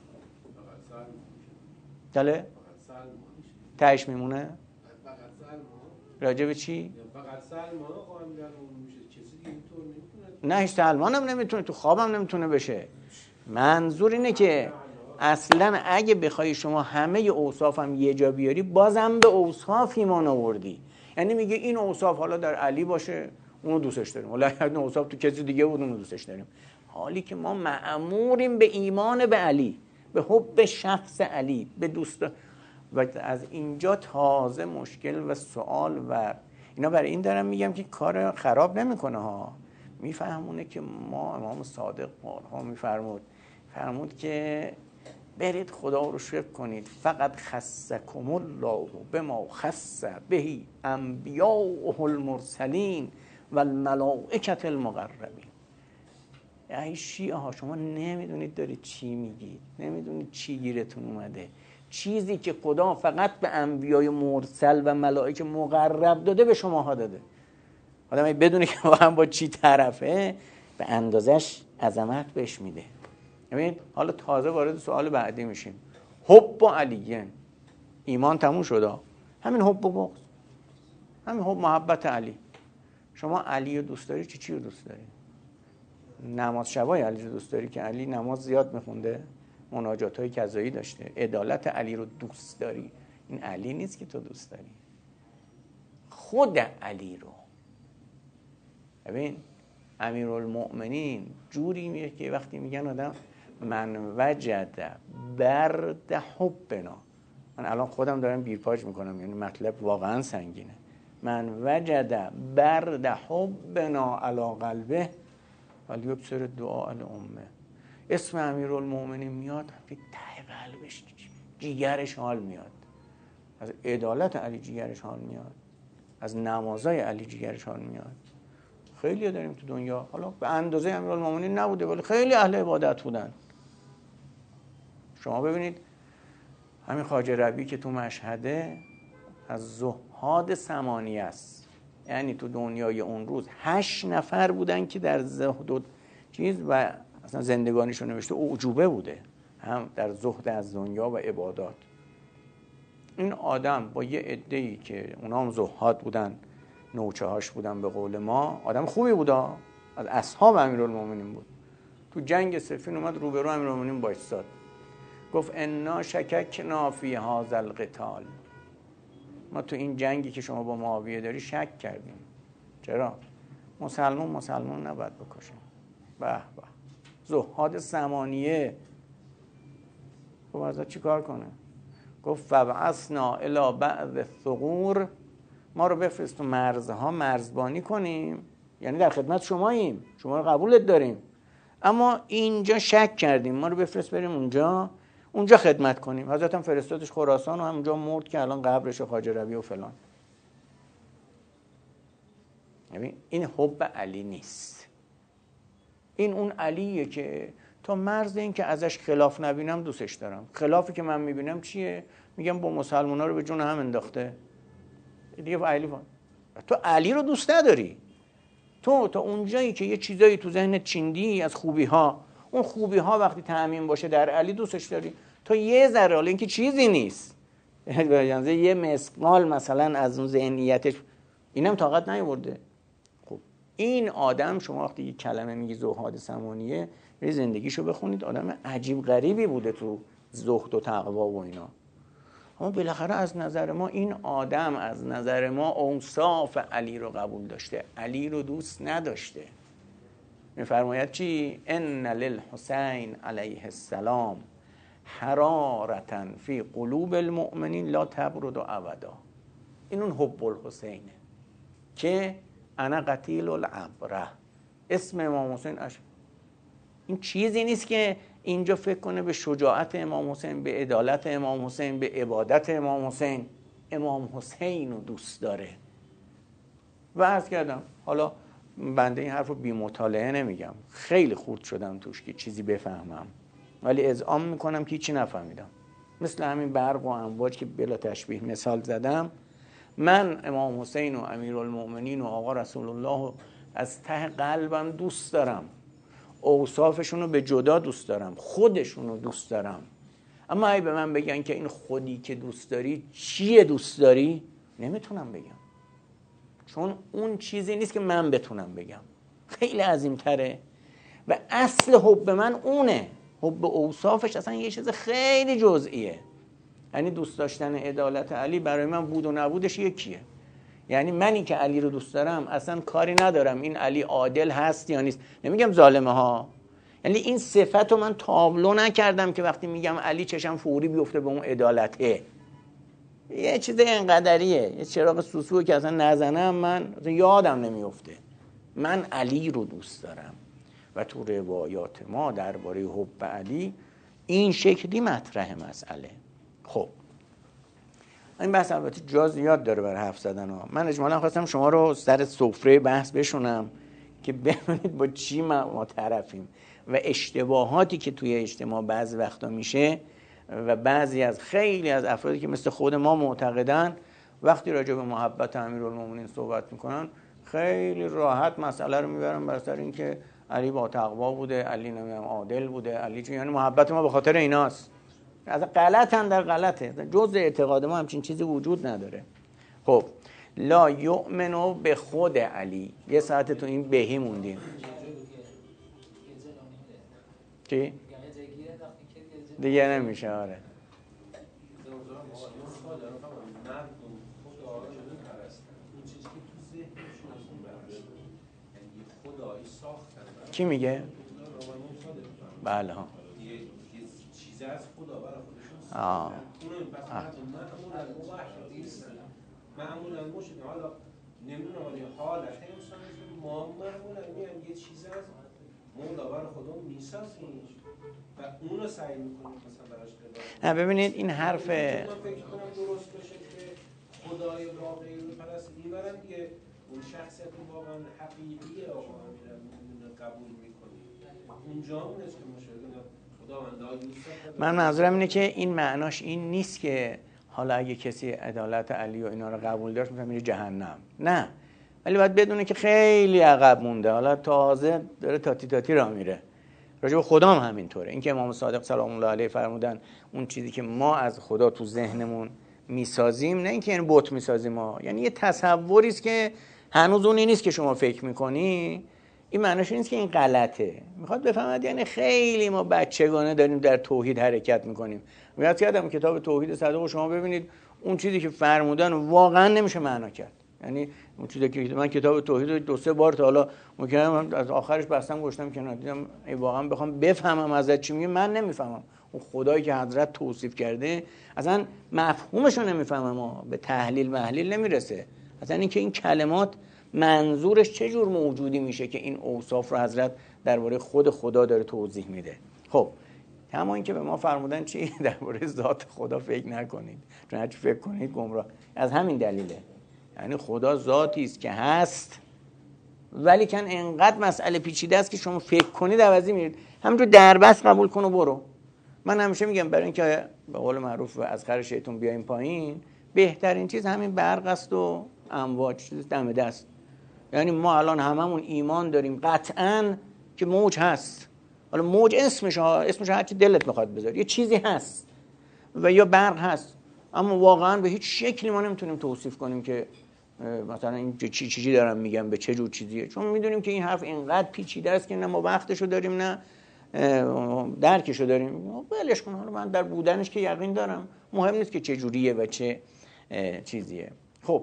دله؟ تهش میمونه؟ راجع به چی؟ فقط سلمان قائم میشه، کسی دیگه اینطور نمیتونه. نه هیچ سلمان هم نمیتونه، تو خوابم نمیتونه بشه. منظور اینه که اصلا اگه بخوای شما همه اوصاف هم یه جا بیاری، بازم به اوصاف ایمان آوردی. یعنی میگه این اوصاف حالا در علی باشه اونو دوستش داریم، حالا این اوصاف تو کسی دیگه بود اونو دوستش داریم، حالی که ما مأموریم به ایمان به علی، به حب شخص علی، به دوست. و از اینجا تازه مشکل و سوال و اینا برای این دارم میگم که کار خراب نمیکنه ها. میفهمونه که ما امام صادق بارها میفرمود فرمود که برید خدا رو شکر کنید، فقط خصکم الله بما خص بهی انبیاءه المرسلین و الملائکه المقربین. ای شیعه ها، شما نمیدونید دارید چی میگید، نمیدونید چی گیرتون اومده. چیزی که خدا فقط به انبیای مرسل و ملائکه مقرب داده به شماها داده. آدم بدونه که واقعا با چی طرفه، به اندازش عظمت بهش میده. ببین حالا تازه وارد سوال بعدی میشیم. حب علیه، ایمان تموم شده، همین حب و بغض، همین حب محبت علی. شما علی رو دوست داری، چی چی رو دوست داری؟ نماز شبای علی رو دوست داری که علی نماز زیاد میخونده، مناجات های کذایی داشته، عدالت علی رو دوست داری، این علی نیست که تو دوست داری، خود علی رو. ببین امیرالمؤمنین جوری میگه که وقتی میگن آدم من وجد برد حبنا، من الان خودم دارم بیرپاج میکنم، یعنی مطلب واقعا سنگینه. من وجد برد حبنا علی قلبه فلیکثر دعاء الامه. اسم امیرالمومنین میاد که ته قلبش جیگرش حال میاد، از عدالت علی جیگرش حال میاد، از نمازای علی جیگرش حال میاد. خیلی داریم تو دنیا، حالا به اندازه امیرالمومنین نبوده ولی خیلی اهل عبادت بودن. شما ببینید همین خواجه ربیعی که تو مشهده از زهاد ثمانیه است، یعنی تو دنیای اون روز هشت نفر بودن که در زهد و چیز و اصلا زندگانیشو نوشته اعجوبه بوده، هم در زهد از دنیا و عبادات. این آدم با یه عده‌ای که اونا هم زهاد بودن، نوچه هاش بودن به قول ما، آدم خوبی بوده، از اصحاب امیرالمومنین بود. تو جنگ صفین اومد روبرو امیرالمومنین وایساد، گفت انا شککنا فی هذا القتال، ما تو این جنگی که شما با معاویه داری شک کردیم. چرا؟ مسلمان مسلمان نباید بکشه. به به، زهاد ثمانیه. خب ازا چی کار کنه؟ گفت فبعثنا الی بعض الثغور، ما رو بفرست تو مرزها مرزبانی کنیم، یعنی در خدمت شماییم، شما رو قبولت داریم، اما اینجا شک کردیم، ما رو بفرست بریم اونجا اونجا خدمت کنیم. حضرت هم فرستادش خراسان و همونجا مرد که الان قبرش خواجه ربیع و فلان. ببین این حب علی نیست، این اون علیه که تا مرز این که ازش خلاف نبینم دوستش دارم. خلافی که من میبینم چیه؟ میگم با مسلمان‌ها رو به جون هم انداخته دیگه. علی فان تو علی رو دوست نداری، تو تا اونجایی که یه چیزایی تو ذهنت چیندی از خوبی ها، اون خوبی ها وقتی تأمین باشه در علی دوستش داری. تو یه ذره، حالا اینکه چیزی نیست، یه مسقال مثلا از اون ذهنیتش اینم طاقت نیاورده. خب این آدم، شما وقتی یه کلمه میگی زهاد ثمانیه، به زندگیشو بخونید، آدم عجیب غریبی بوده تو زهد و تقوا و اینا. اما بالاخره از نظر ما این آدم از نظر ما اوصاف علی رو قبول داشته، علی رو دوست نداشته. میفرماید چی؟ ان للحسین علیه السلام حرارتا فی قلوب المؤمنین لا تبرد ابدا. این اون حب الحسینه که انا قتیل العبره. اسم امام حسین اش... این چیزی نیست که اینجا فکر کنه به شجاعت امام حسین، به عدالت امام حسین، به عبادت امام حسین. امام حسین رو دوست داره. و عرض کردم حالا بنده این حرف رو بی مطالعه نمیگم، خیلی خورد شدم توش که چیزی بفهمم، ولی اذعان میکنم که هیچی نفهمیدم. مثل همین برق و امواج که بلا تشبیه مثال زدم، من امام حسین و امیرالمؤمنین و آقا رسول الله از ته قلبم دوست دارم، اوصافشون رو به جدا دوست دارم، خودشون رو دوست دارم. اما اگه به من بگن که این خودی که دوست داری چیه دوست داری، نمیتونم بگم، چون اون چیزی نیست که من بتونم بگم، خیلی عظیم‌تره. و اصل حب من اونه، حب اوصافش اصلا یه چیز خیلی جزئیه. یعنی دوست داشتن عدالت علی برای من بود و نبودش یکیه. یعنی منی که علی رو دوست دارم اصلا کاری ندارم این علی عادل هست یا نیست، نمیگم ظالمه ها، یعنی این صفت رو من تابلو نکردم که وقتی میگم علی چشم فوری بیفته به اون عدالته. یه چیز اینقدریه، یه چراغ سوسو که اصلا نزنم من اصلا یادم نمیفته. من علی رو دوست دارم و تو روایات ما درباره حب علی این شکلی مطرح مسئله. خب این بحث البته جا زیاد داره برای حرف زدن ها. من اجمالا خواستم شما رو سر سفره بحث بشونم که ببینید با چی ما طرفیم و اشتباهاتی که توی اجتماع بعضی وقتا میشه و بعضی از خیلی از افرادی که مثل خود ما معتقدن وقتی راجع به محبت امیرالمومنین صحبت میکنن خیلی راحت مسئله رو میبرن بر سر این که علی با تقوا بوده، علی نمیدونم عادل بوده، علی چون یعنی محبت ما به خاطر ایناست. از غلطن در غلطه، جزء اعتقاد ما همچین چیزی وجود نداره. خب لا یؤمنو به خود علی. یه ساعت تو این بهی موندیم. چی؟ دیگه نمیشه. آره کی میگه؟ بله ها چیز از خدا برای خودشون آه معمولا معمولا مشکل حالا نمیدونم ولی حالت انسان که ما معمولا میایم یه چیز از مولا برای خودمون میسازیم و اون رو سعی میکنیم مثلا براش نه ببینید این حرف من فکر کنم درست باشه که خدای واقعی رو پرست میبرن دیگه اون شخصیت واقعا حقیقیه آقا میرن قبول میکنیم اونجا اون است که مشاهده خداوند یوسف. من منظورم اینه که این معناش این نیست که حالا اگه کسی عدالت علی و اینا رو قبول داشت مثلا میره جهنم، نه، ولی باید بدونه که خیلی عقب مونده، حالا تازه داره تاتی تاتی راه میره. راجع به خدا هم همینطوره. این که امام صادق سلام الله علیه فرمودن اون چیزی که ما از خدا تو ذهنمون میسازیم، نه اینکه یعنی بت میسازیم ما، یعنی یه تصوری است که هنوز اونی نیست که شما فکر میکنی. این معنیش نیست که این غلطه. میخواد بفهمد یعنی خیلی ما بچگانه داریم در توحید حرکت میکنیم. میاد کردم کتاب توحید صدوق شما ببینید اون چیزی که فرمودن واقعا نمیشه معنا کرد. یعنی اون چیزی که من کتاب توحید دو سه بار تا حالا مکرم از آخرش بستم گشتم کنار، دیدم ای واقعا بخوام بفهمم ازت چی میگه من نمیفهمم. اون خدایی که حضرت توصیف کرده اصلا مفهومش رو نمیفهمم، ما به تحلیل محلیل نمیرسه. اصلا اینکه این کلمات منظورش چه جور موجودی میشه که این اوصاف رو حضرت درباره خود خدا داره توضیح میده. خب اما این که به ما فرمودن چی درباره ذات خدا فکر نکنید، چون هرچی فکر کنید گمراه. از همین دلیله، یعنی خدا ذاتی است که هست ولی کن انقدر مسئله پیچیده است که شما فکر کنید عوضی میرید. همونجور دربست قبول کن و برو. من همیشه میگم برای اینکه به قول معروف از خر شیطون بیایم پایین، بهترین چیز همین برق است و امواج، چیز دم دست. یعنی ما الان هممون ایمان داریم قطعاً که موج هست. حالا موج اسمش ها اسمش هر چی دلت میخواد بذار، یه چیزی هست و یا برق هست، اما واقعاً به هیچ شکلی ما نمیتونیم توصیف کنیم که مثلا این چی چیزی دارم میگم به چه جور چیزیه، چون میدونیم که این حرف اینقدر پیچیده است که نه ما وقتشو داریم نه درکشو داریم. ولش کن، حالا من در بودنش که یقین دارم، مهم نیست که چه جوریه و چه چیزیه. خب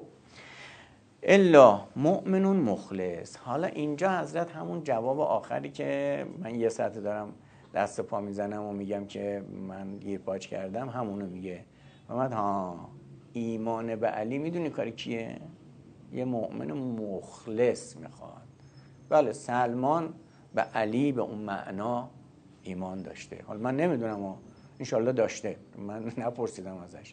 الا مؤمن مخلص. حالا اینجا حضرت همون جواب آخری که من یه ساعت دارم دست پا میزنم و میگم که من گیر پاچ کردم همونو میگه. محمد ها ایمان به علی میدونی کاری کیه؟ یه مؤمن مخلص میخواد. بله سلمان به علی به اون معنا ایمان داشته، حالا من نمیدونم و انشالله داشته، من نپرسیدم ازش،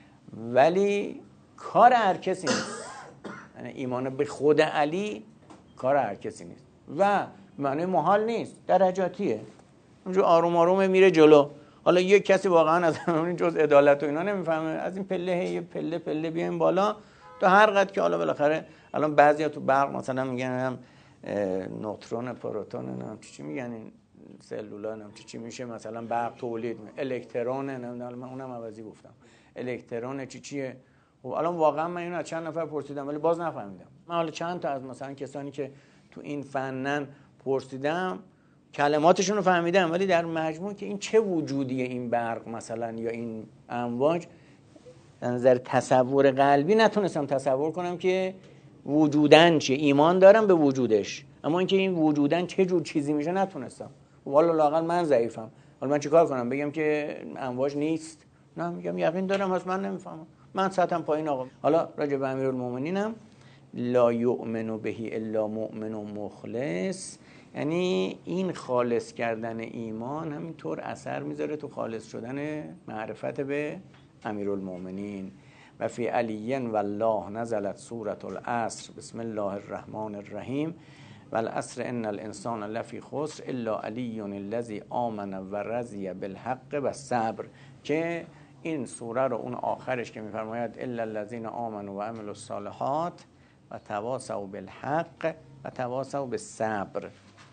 ولی کار هر کسی نیست. یعنی ایمان به خود علی کار هر کسی نیست و معنی محال نیست، درجاتیه، اونجا آروم آروم میره جلو. حالا یک کسی واقعا از همین جز عدالت و اینا نمیفهمه، از این پله هی پله پله بیایم بالا تا هر قد که حالا بالاخره الان بعضیا تو برق مثلا میگن نوترون پروتون نه چی چی میگن این سلولا نه چی چی میشه مثلا برق تولید الکترون نمیدونم، من اونم عوضی گفتم الکترون چی چیه. خب الان واقعا من اینو از چند نفر پرسیدم ولی باز نفهمیدم. من حالا چند تا از مثلا کسانی که تو این فنن پرسیدم کلماتشون رو فهمیدم، ولی در مجموع که این چه وجودیه این برق مثلا یا این امواج، از نظر تصور قلبی نتونستم تصور کنم که وجودن چیه. ایمان دارم به وجودش، اما اینکه این وجودن چه جور چیزی میشه نتونستم. والا لااقل من ضعیفم، حالا من چیکار کنم؟ بگم که امواج نیست؟ نه، میگم یقین دارم هست، من نمیفهمم، من سطحم پایین. آقا حالا راجع به امیرالمومنینم لا یؤمن بهی الا مؤمن مخلص، یعنی این خالص کردن ایمان همینطور اثر میذاره تو خالص شدن معرفت به امیرالمومنین. و فی علی والله نزلت سورة العصر بسم الله الرحمن الرحیم والعصر ان الانسان لفی خسر الا علی الذی آمن و رضی بالحق و صبر، که این سوره رو اون آخرش که میفرماید الا الذین آمنوا و عملوا الصالحات و تواصوا بالحق و تواصوا بالصبر،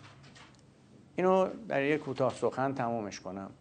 اینو در یک کوتاه سخن تمامش کنم.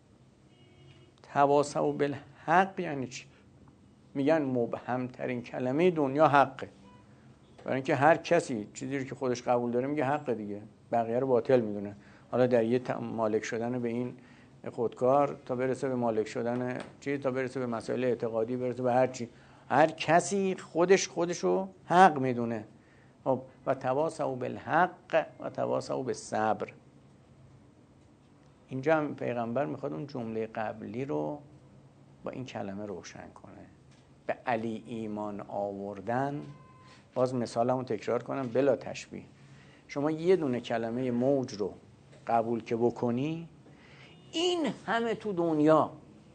تواصوا بالحق یعنی چی؟ میگن مبهمترین کلمه دنیا حقه، برای اینکه هر کسی چیزی رو که خودش قبول داره میگه حقه دیگه، بقیه رو باطل میدونه. حالا در یه مالک شدن به این خودکار تا برسه به مالک شدن چی، تا برسه به مسائل اعتقادی، برسه به هر چی، هر کسی خودش خودشو حق میدونه. خب و تواصوا بالحق و تواصوا بالصبر، اینجا هم پیغمبر میخواد اون جمله قبلی رو با این کلمه روشن کنه. به علی ایمان آوردن باز مثالمو تکرار کنم بلا تشبیه. شما یه دونه کلمه موج رو قبول که بکنی، این همه تو دنیا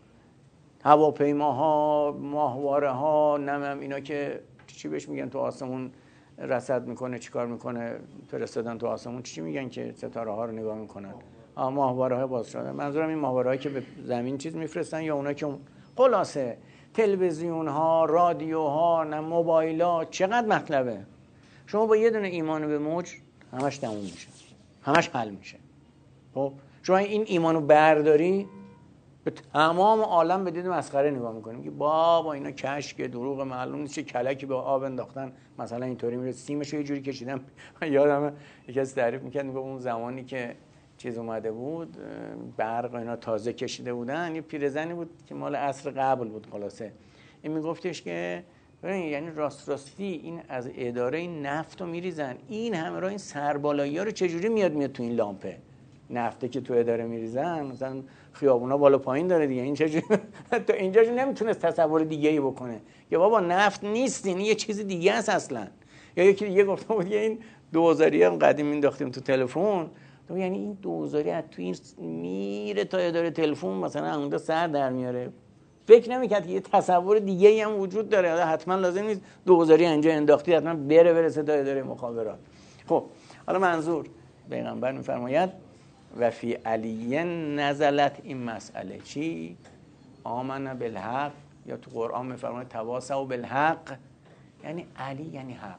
هواپیماها، ماهواره ها، نمیم اینا که چی بهش میگن تو آسمون رصد میکنه چیکار میکنه، فرستادن تو آسمون چی میگن که ستاره ها رو نگاه میکنن؟ آ ماهواره های باز شده. منظورم این ماهواره هایی که به زمین چیز میفرستن یا اونا که اون خلاصه تلویزیون ها، رادیو ها، نه موبایل ها. چقدر مطلبه. شما با یه دونه ایمان به موج همش تموم میشه، همش حل میشه. خب شما این ایمانو برداری، به تمام عالم به دید مسخره نگاه میکنیم که بابا اینا کشک دروغ، معلوم نیست چه کلکی به آب انداختن، مثلا اینطوری میره سیمشو یه جوری کشیدم. یادمه یکی از تعریف میکرد، میگه اون زمانی که چیز اومده بود، برق اینا تازه کشیده بودن، یه پیرزنی بود که مال عصر قبل بود، خلاصه این میگفتش که یعنی راست راستی این از اداره نفت رو میریزن، این همه را این سربالایی ها رو چجوری میاد میاد تو این لامپه نفته که تو اداره میریزن، مثلا خیابونا بالا پایین داره دیگه، این چجوری تو اینجاش نمیتونست تصور دیگه ای بکنه که بابا نفت نیست، این یه چیز دیگه است اصلا. یا یکی دیگه گفته بود این دوزاری هم قدیم مینداختیم تو تلفن، تو یعنی این دوزاری از تو این میره تا اداره تلفن مثلا اونجا سر در میاره. فکر نمی‌کرد که یه تصور دیگه ای هم وجود داره، حتما لازم نیست دوزاری اینجا انداختی حتما بره برسه تا اداره مخابرات. خب حالا منظور پیغمبر میفرماید و فی علی نزلت این مسئله چی؟ آمن بالحق، یا تو قرآن میفرماید تواصوا بالحق، یعنی علی یعنی حق.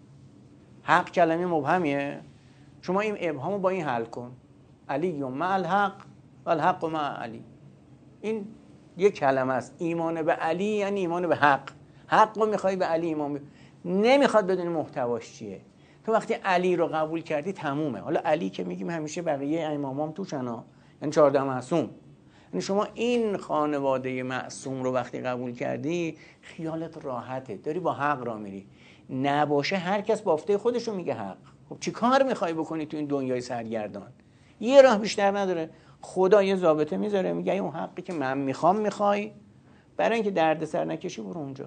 حق کلمه مبهمیه، شما این ابهامو با این حل کن، علی مع الحق و الحق مع علی. این یک کلمه است. ایمان به علی یعنی ایمان به حق. حق رو میخوای به علی ایمان، نمیخواد بدون محتواش چیه. تو وقتی علی رو قبول کردی تمومه. حالا علی که میگیم همیشه بقیه امامام توشنا، یعنی چهارده معصوم. یعنی شما این خانواده معصوم رو وقتی قبول کردی خیالت راحته، داری با حق را میری. نباشه هر کس بافته خودش رو میگه حق. خب چی کار میخوای بکنی تو این دنیای سرگردان؟ یه راه بیشتر نداره. خدا یه ضابطه میذاره، میگه اون حقی که من میخوام میخوای، برای اینکه دردسر نکشی برو اونجا.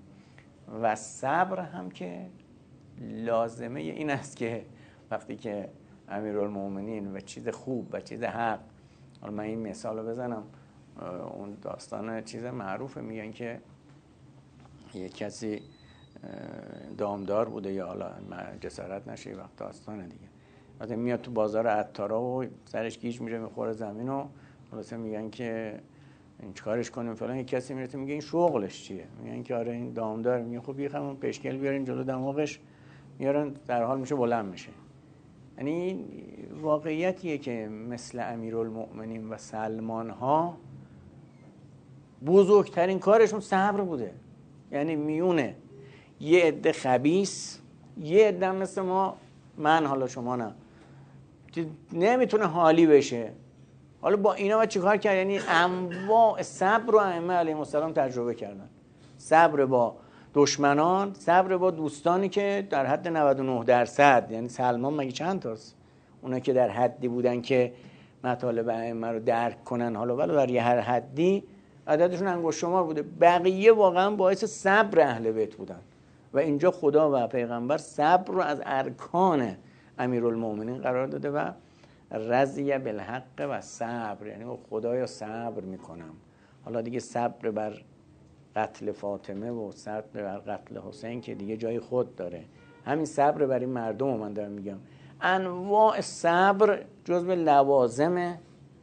و صبر هم که لازمه این است که وقتی که امیرالمومنین و چیز خوب و چیز حق، حالا من این مثال رو بزنم، اون داستان چیز معروفه، میگن که یه کسی دامدار بوده یا حالا جسارت نشه یه وقت داستانه دیگه، وقتی میاد تو بازار عطارا و سرش گیج میره میخوره زمین و خلاصه میگن که این چیکارش کنیم فلان، یک کسی میره میگه این شغلش چیه، میگن که آره این دامدار، میگه خب یه همون پشکل بیارین جلو دماغش، میارن در حال میشه بلند میشه. یعنی واقعیتیه که مثل امیرالمؤمنین و سلمان ها بزرگترین کارشون صبر بوده. یعنی میونه یه عده خبیث، یه عده مثل ما، من حالا شما نه، نمیتونه حالی بشه. حالا با اینا باید چیکار کرد؟ یعنی انواع صبر رو ائمه علیهم السلام تجربه کردن. صبر با دشمنان، صبر با دوستانی که در حد نود و نه درصد، یعنی سلمان مگه چند تاست؟ اونا که در حدی بودن که مطالب ائمه رو درک کنن، حالا ولی در یه هر حدی عددشون انگشت شمار بوده. بقیه واقعا باعث صبر اهل بیت بودن و اینجا خدا و پیغمبر صبر رو از ارکان امیرالمومنین قرار داده و رضی بالحق و صبر، یعنی خدایا صبر میکنم. حالا دیگه صبر بر قتل فاطمه و صبر بر قتل حسین که دیگه جای خود داره، همین صبر بر این مردم رو من دارم میگم. انواع صبر جزو لوازمه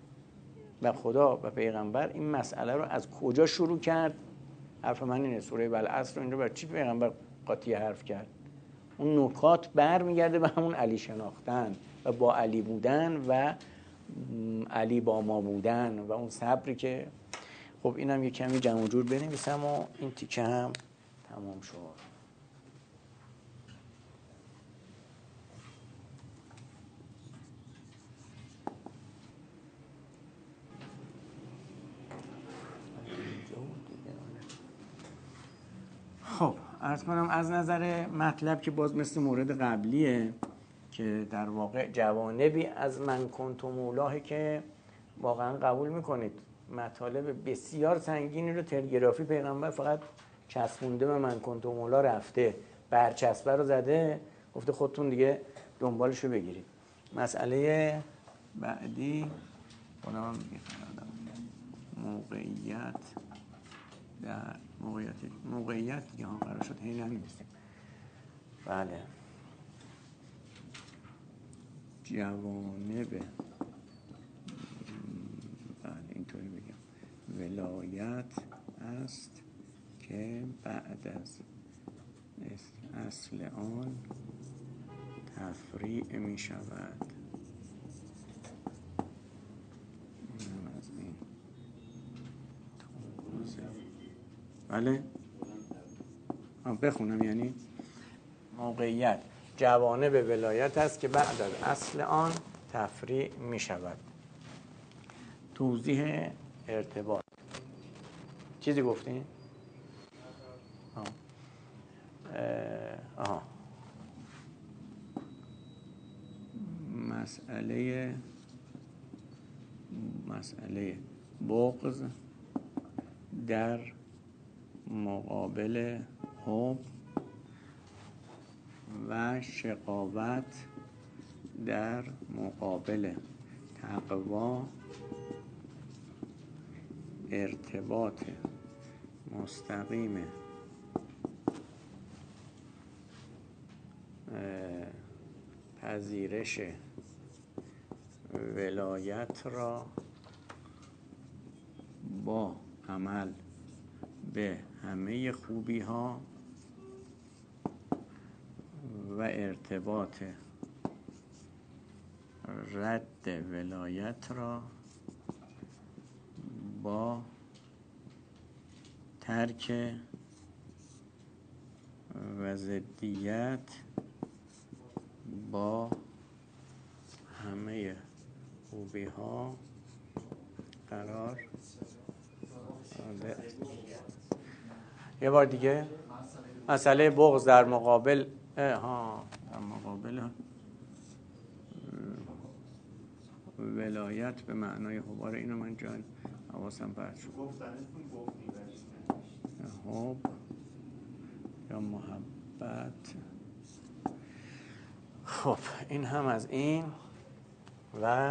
و خدا و پیغمبر این مسئله رو از کجا شروع کرد؟ حرف من اینه، سوره والعصر رو اینجا بر چی پیغمبر قاطی حرف کرد؟ اون نکات بر میگرده به همون علی شناختن و با علی بودن و علی با ما بودن و اون صبری که خب اینم یه کمی جمع جور بنویسم و این تیکه هم تمام شد. خب عرض کنم از نظر مطلب که باز مثل مورد قبلیه که در واقع جوانبی از من کنت مولاه که واقعا قبول میکنید مطالب بسیار سنگینی رو تلگرافی پیغمبر فقط چسبونده به من کنت مولا رفته، برچسبه رو زده، گفته خودتون دیگه دنبالش رو بگیرید. مسئله بعدی خودم میگه موقعیت در موقعیت موقعیت دیگه هم قرار شد هی نمی‌نویسیم. بله، جوانب، بله اینطوری بگم، ولایت است که بعد از اصل آن تفریع می شود. بله بخونم، یعنی موقعیت جوانب ولایت است که بعد از اصل آن تفریع می شود. توضیح ارتباط چیزی گفتین؟ آه. آه. مسئله مسئله بغض در مقابل حب و شقاوت در مقابل تقوا ارتباط مستقیم پذیرش ولایت را با عمل به همه خوبی ها و ارتباط رد ولایت را با ترک و ضدیت با همه خوبی ها قرار داده. یه بار دیگه مسئله بغض در مقابل ها در مقابل ولایت به معنای حبار، اینو من جان حواسم پرت شد، حب یا محبت. خب این هم از این. و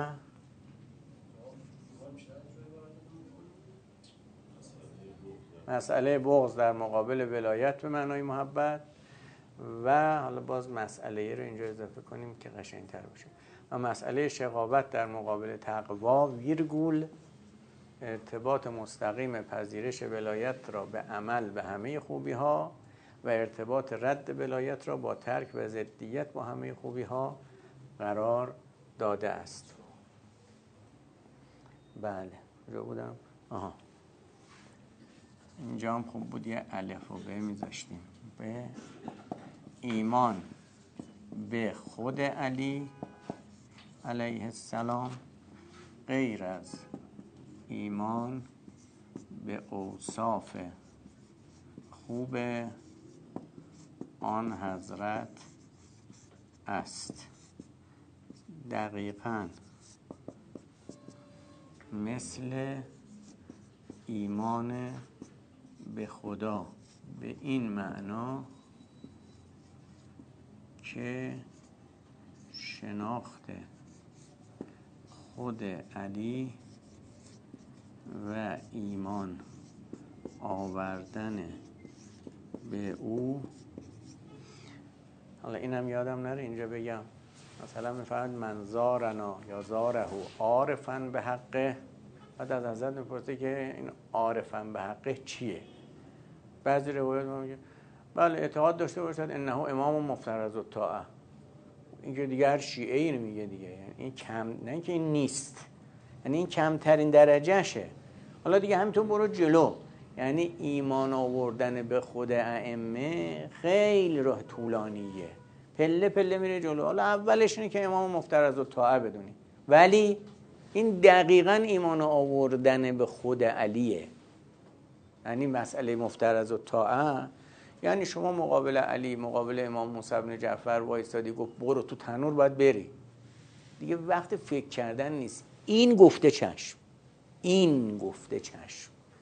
مسئله بغض در مقابل ولایت به معنای محبت، و حالا باز مسئله رو اینجا اضافه کنیم که قشنگ‌تر بشه، و مسئله شقاوت در مقابل تقوا ویرگول ارتباط مستقیم پذیرش ولایت را به عمل به همه خوبی ها و ارتباط رد ولایت را با ترک و ضدیت با همه خوبی ها قرار داده است. بله کجا بودم؟ آها اینجا هم خوب بود یه الف و ب میذاشتیم. به ایمان به خود علی علیه السلام غیر از ایمان به اوصاف خوب آن حضرت است. دقیقاً مثل ایمان به خدا به این معنا که شناخت خود علی و ایمان آوردن به او. حالا اینم یادم نره اینجا بگم، مثلا میفرماید من زارنا یا زاره عارفا به حقه، بعد از حضرت میپرسه که این عارفا به حقه چیه؟ بعضی روایات ما میگه بله اعتقاد داشته باشد انه امام مفترض الطاعه. این که دیگه هر شیعه اینو میگه دیگه، یعنی این کم، نه اینکه این نیست، یعنی این کمترین درجهشه. حالا دیگه همینطور برو جلو، یعنی ایمان آوردن به خود ائمه خیلی راه طولانیه، پله پله میره جلو. حالا اولش اینه که امام مفترض الطاعه بدونی، ولی این دقیقاً ایمان آوردن به خود علیه. یعنی مسئله مفترض الطاعه یعنی شما مقابل علی، مقابل امام موسی بن جعفر وایستادی، گفت برو تو تنور باید بری دیگه، وقت فکر کردن نیست. این گفته چشم، این گفته چشم.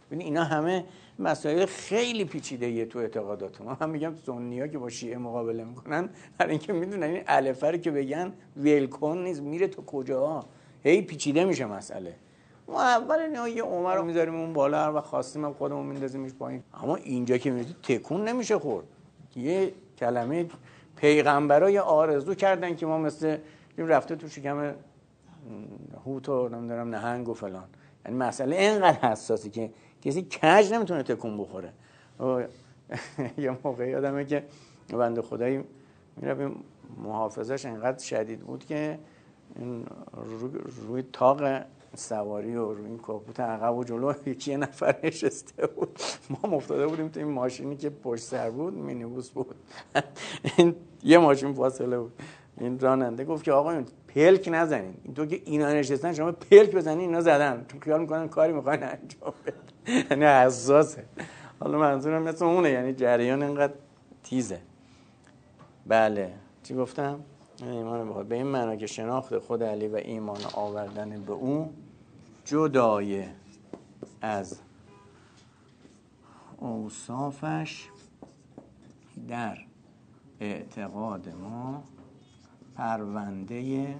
ببین اینا همه مسائل خیلی پیچیده‌ایه تو اعتقادات ما. من میگم سنی‌ها که با شیعه مقابله میکنن برای اینکه میدونن این الفه رو که بگن ول کن نیست، میره تو کجاها، هی پیچیده میشه مسئله. ما اول اینا یه عمر رو میذاریم اون بالا، هر وقت خواستیم هم خودمون میندازیمش پایین. اما اینجا که میبینید تکون نمیشه خورد. یه کلمه پیغمبرا یه آرزو کردن که ما مثل رفته تو شکم هوت و نمیدونم نهنگ و فلان. یعنی مسئله اینقدر حساسی که کسی کج نمیتونه تکون بخوره. یه موقع یادمه که بنده خدایی میره محافظش اینقدر شدید بود که این روی, روی تاق سواری و روی این کاپوت عقب و جلو یکی یه نفر نشسته بود. ما مفتاده بودیم تو این ماشینی که پشت سر بود، مینیبوس بود. این یه ماشین فاصله بود. این راننده گفت که آقایون پلک نزنین، این تو که اینا نشستن شما پلک بزنین اینا زدن، چون خیال میکنن کاری میخواین انجام بدن. یعنی حساسه. حالا منظورم مثل اونه، یعنی جریان اینقدر تیزه. بله چی گفتم؟ ایمان بخواد به این معنا که شناخت خود علی و ایمان آوردن به او جدای از اوصافش در اعتقاد ما پرونده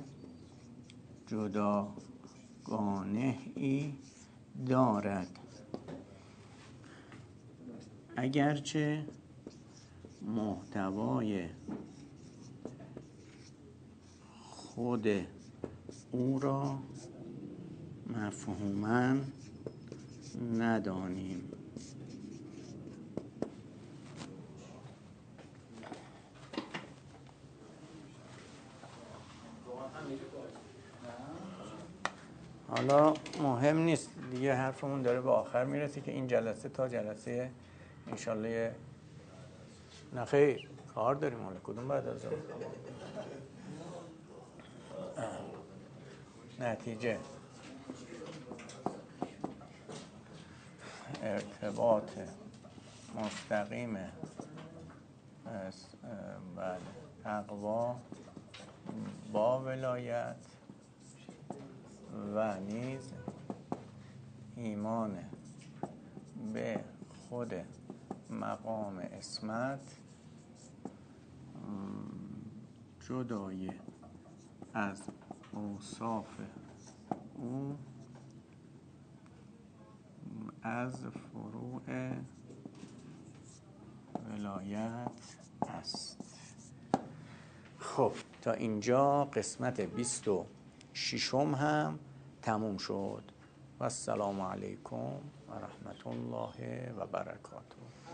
جداگانه‌ای دارد، اگرچه محتوای خود او را مفهوماً ندانیم. حالا مهم نیست دیگه، حرفمون داره به آخر میرسه که این جلسه تا جلسه انشالله نه خیر کار داریم. حالا کدوم بعد از اون نتیجه ارتباط مستقیم بله تقوا با ولایت و نیز ایمان به خود مقام عصمت جدای از اوصاف او از فروع ولایت است. خب تا اینجا قسمت بیست و ششم هم تموم شد و السلام علیکم و رحمت الله و برکاته.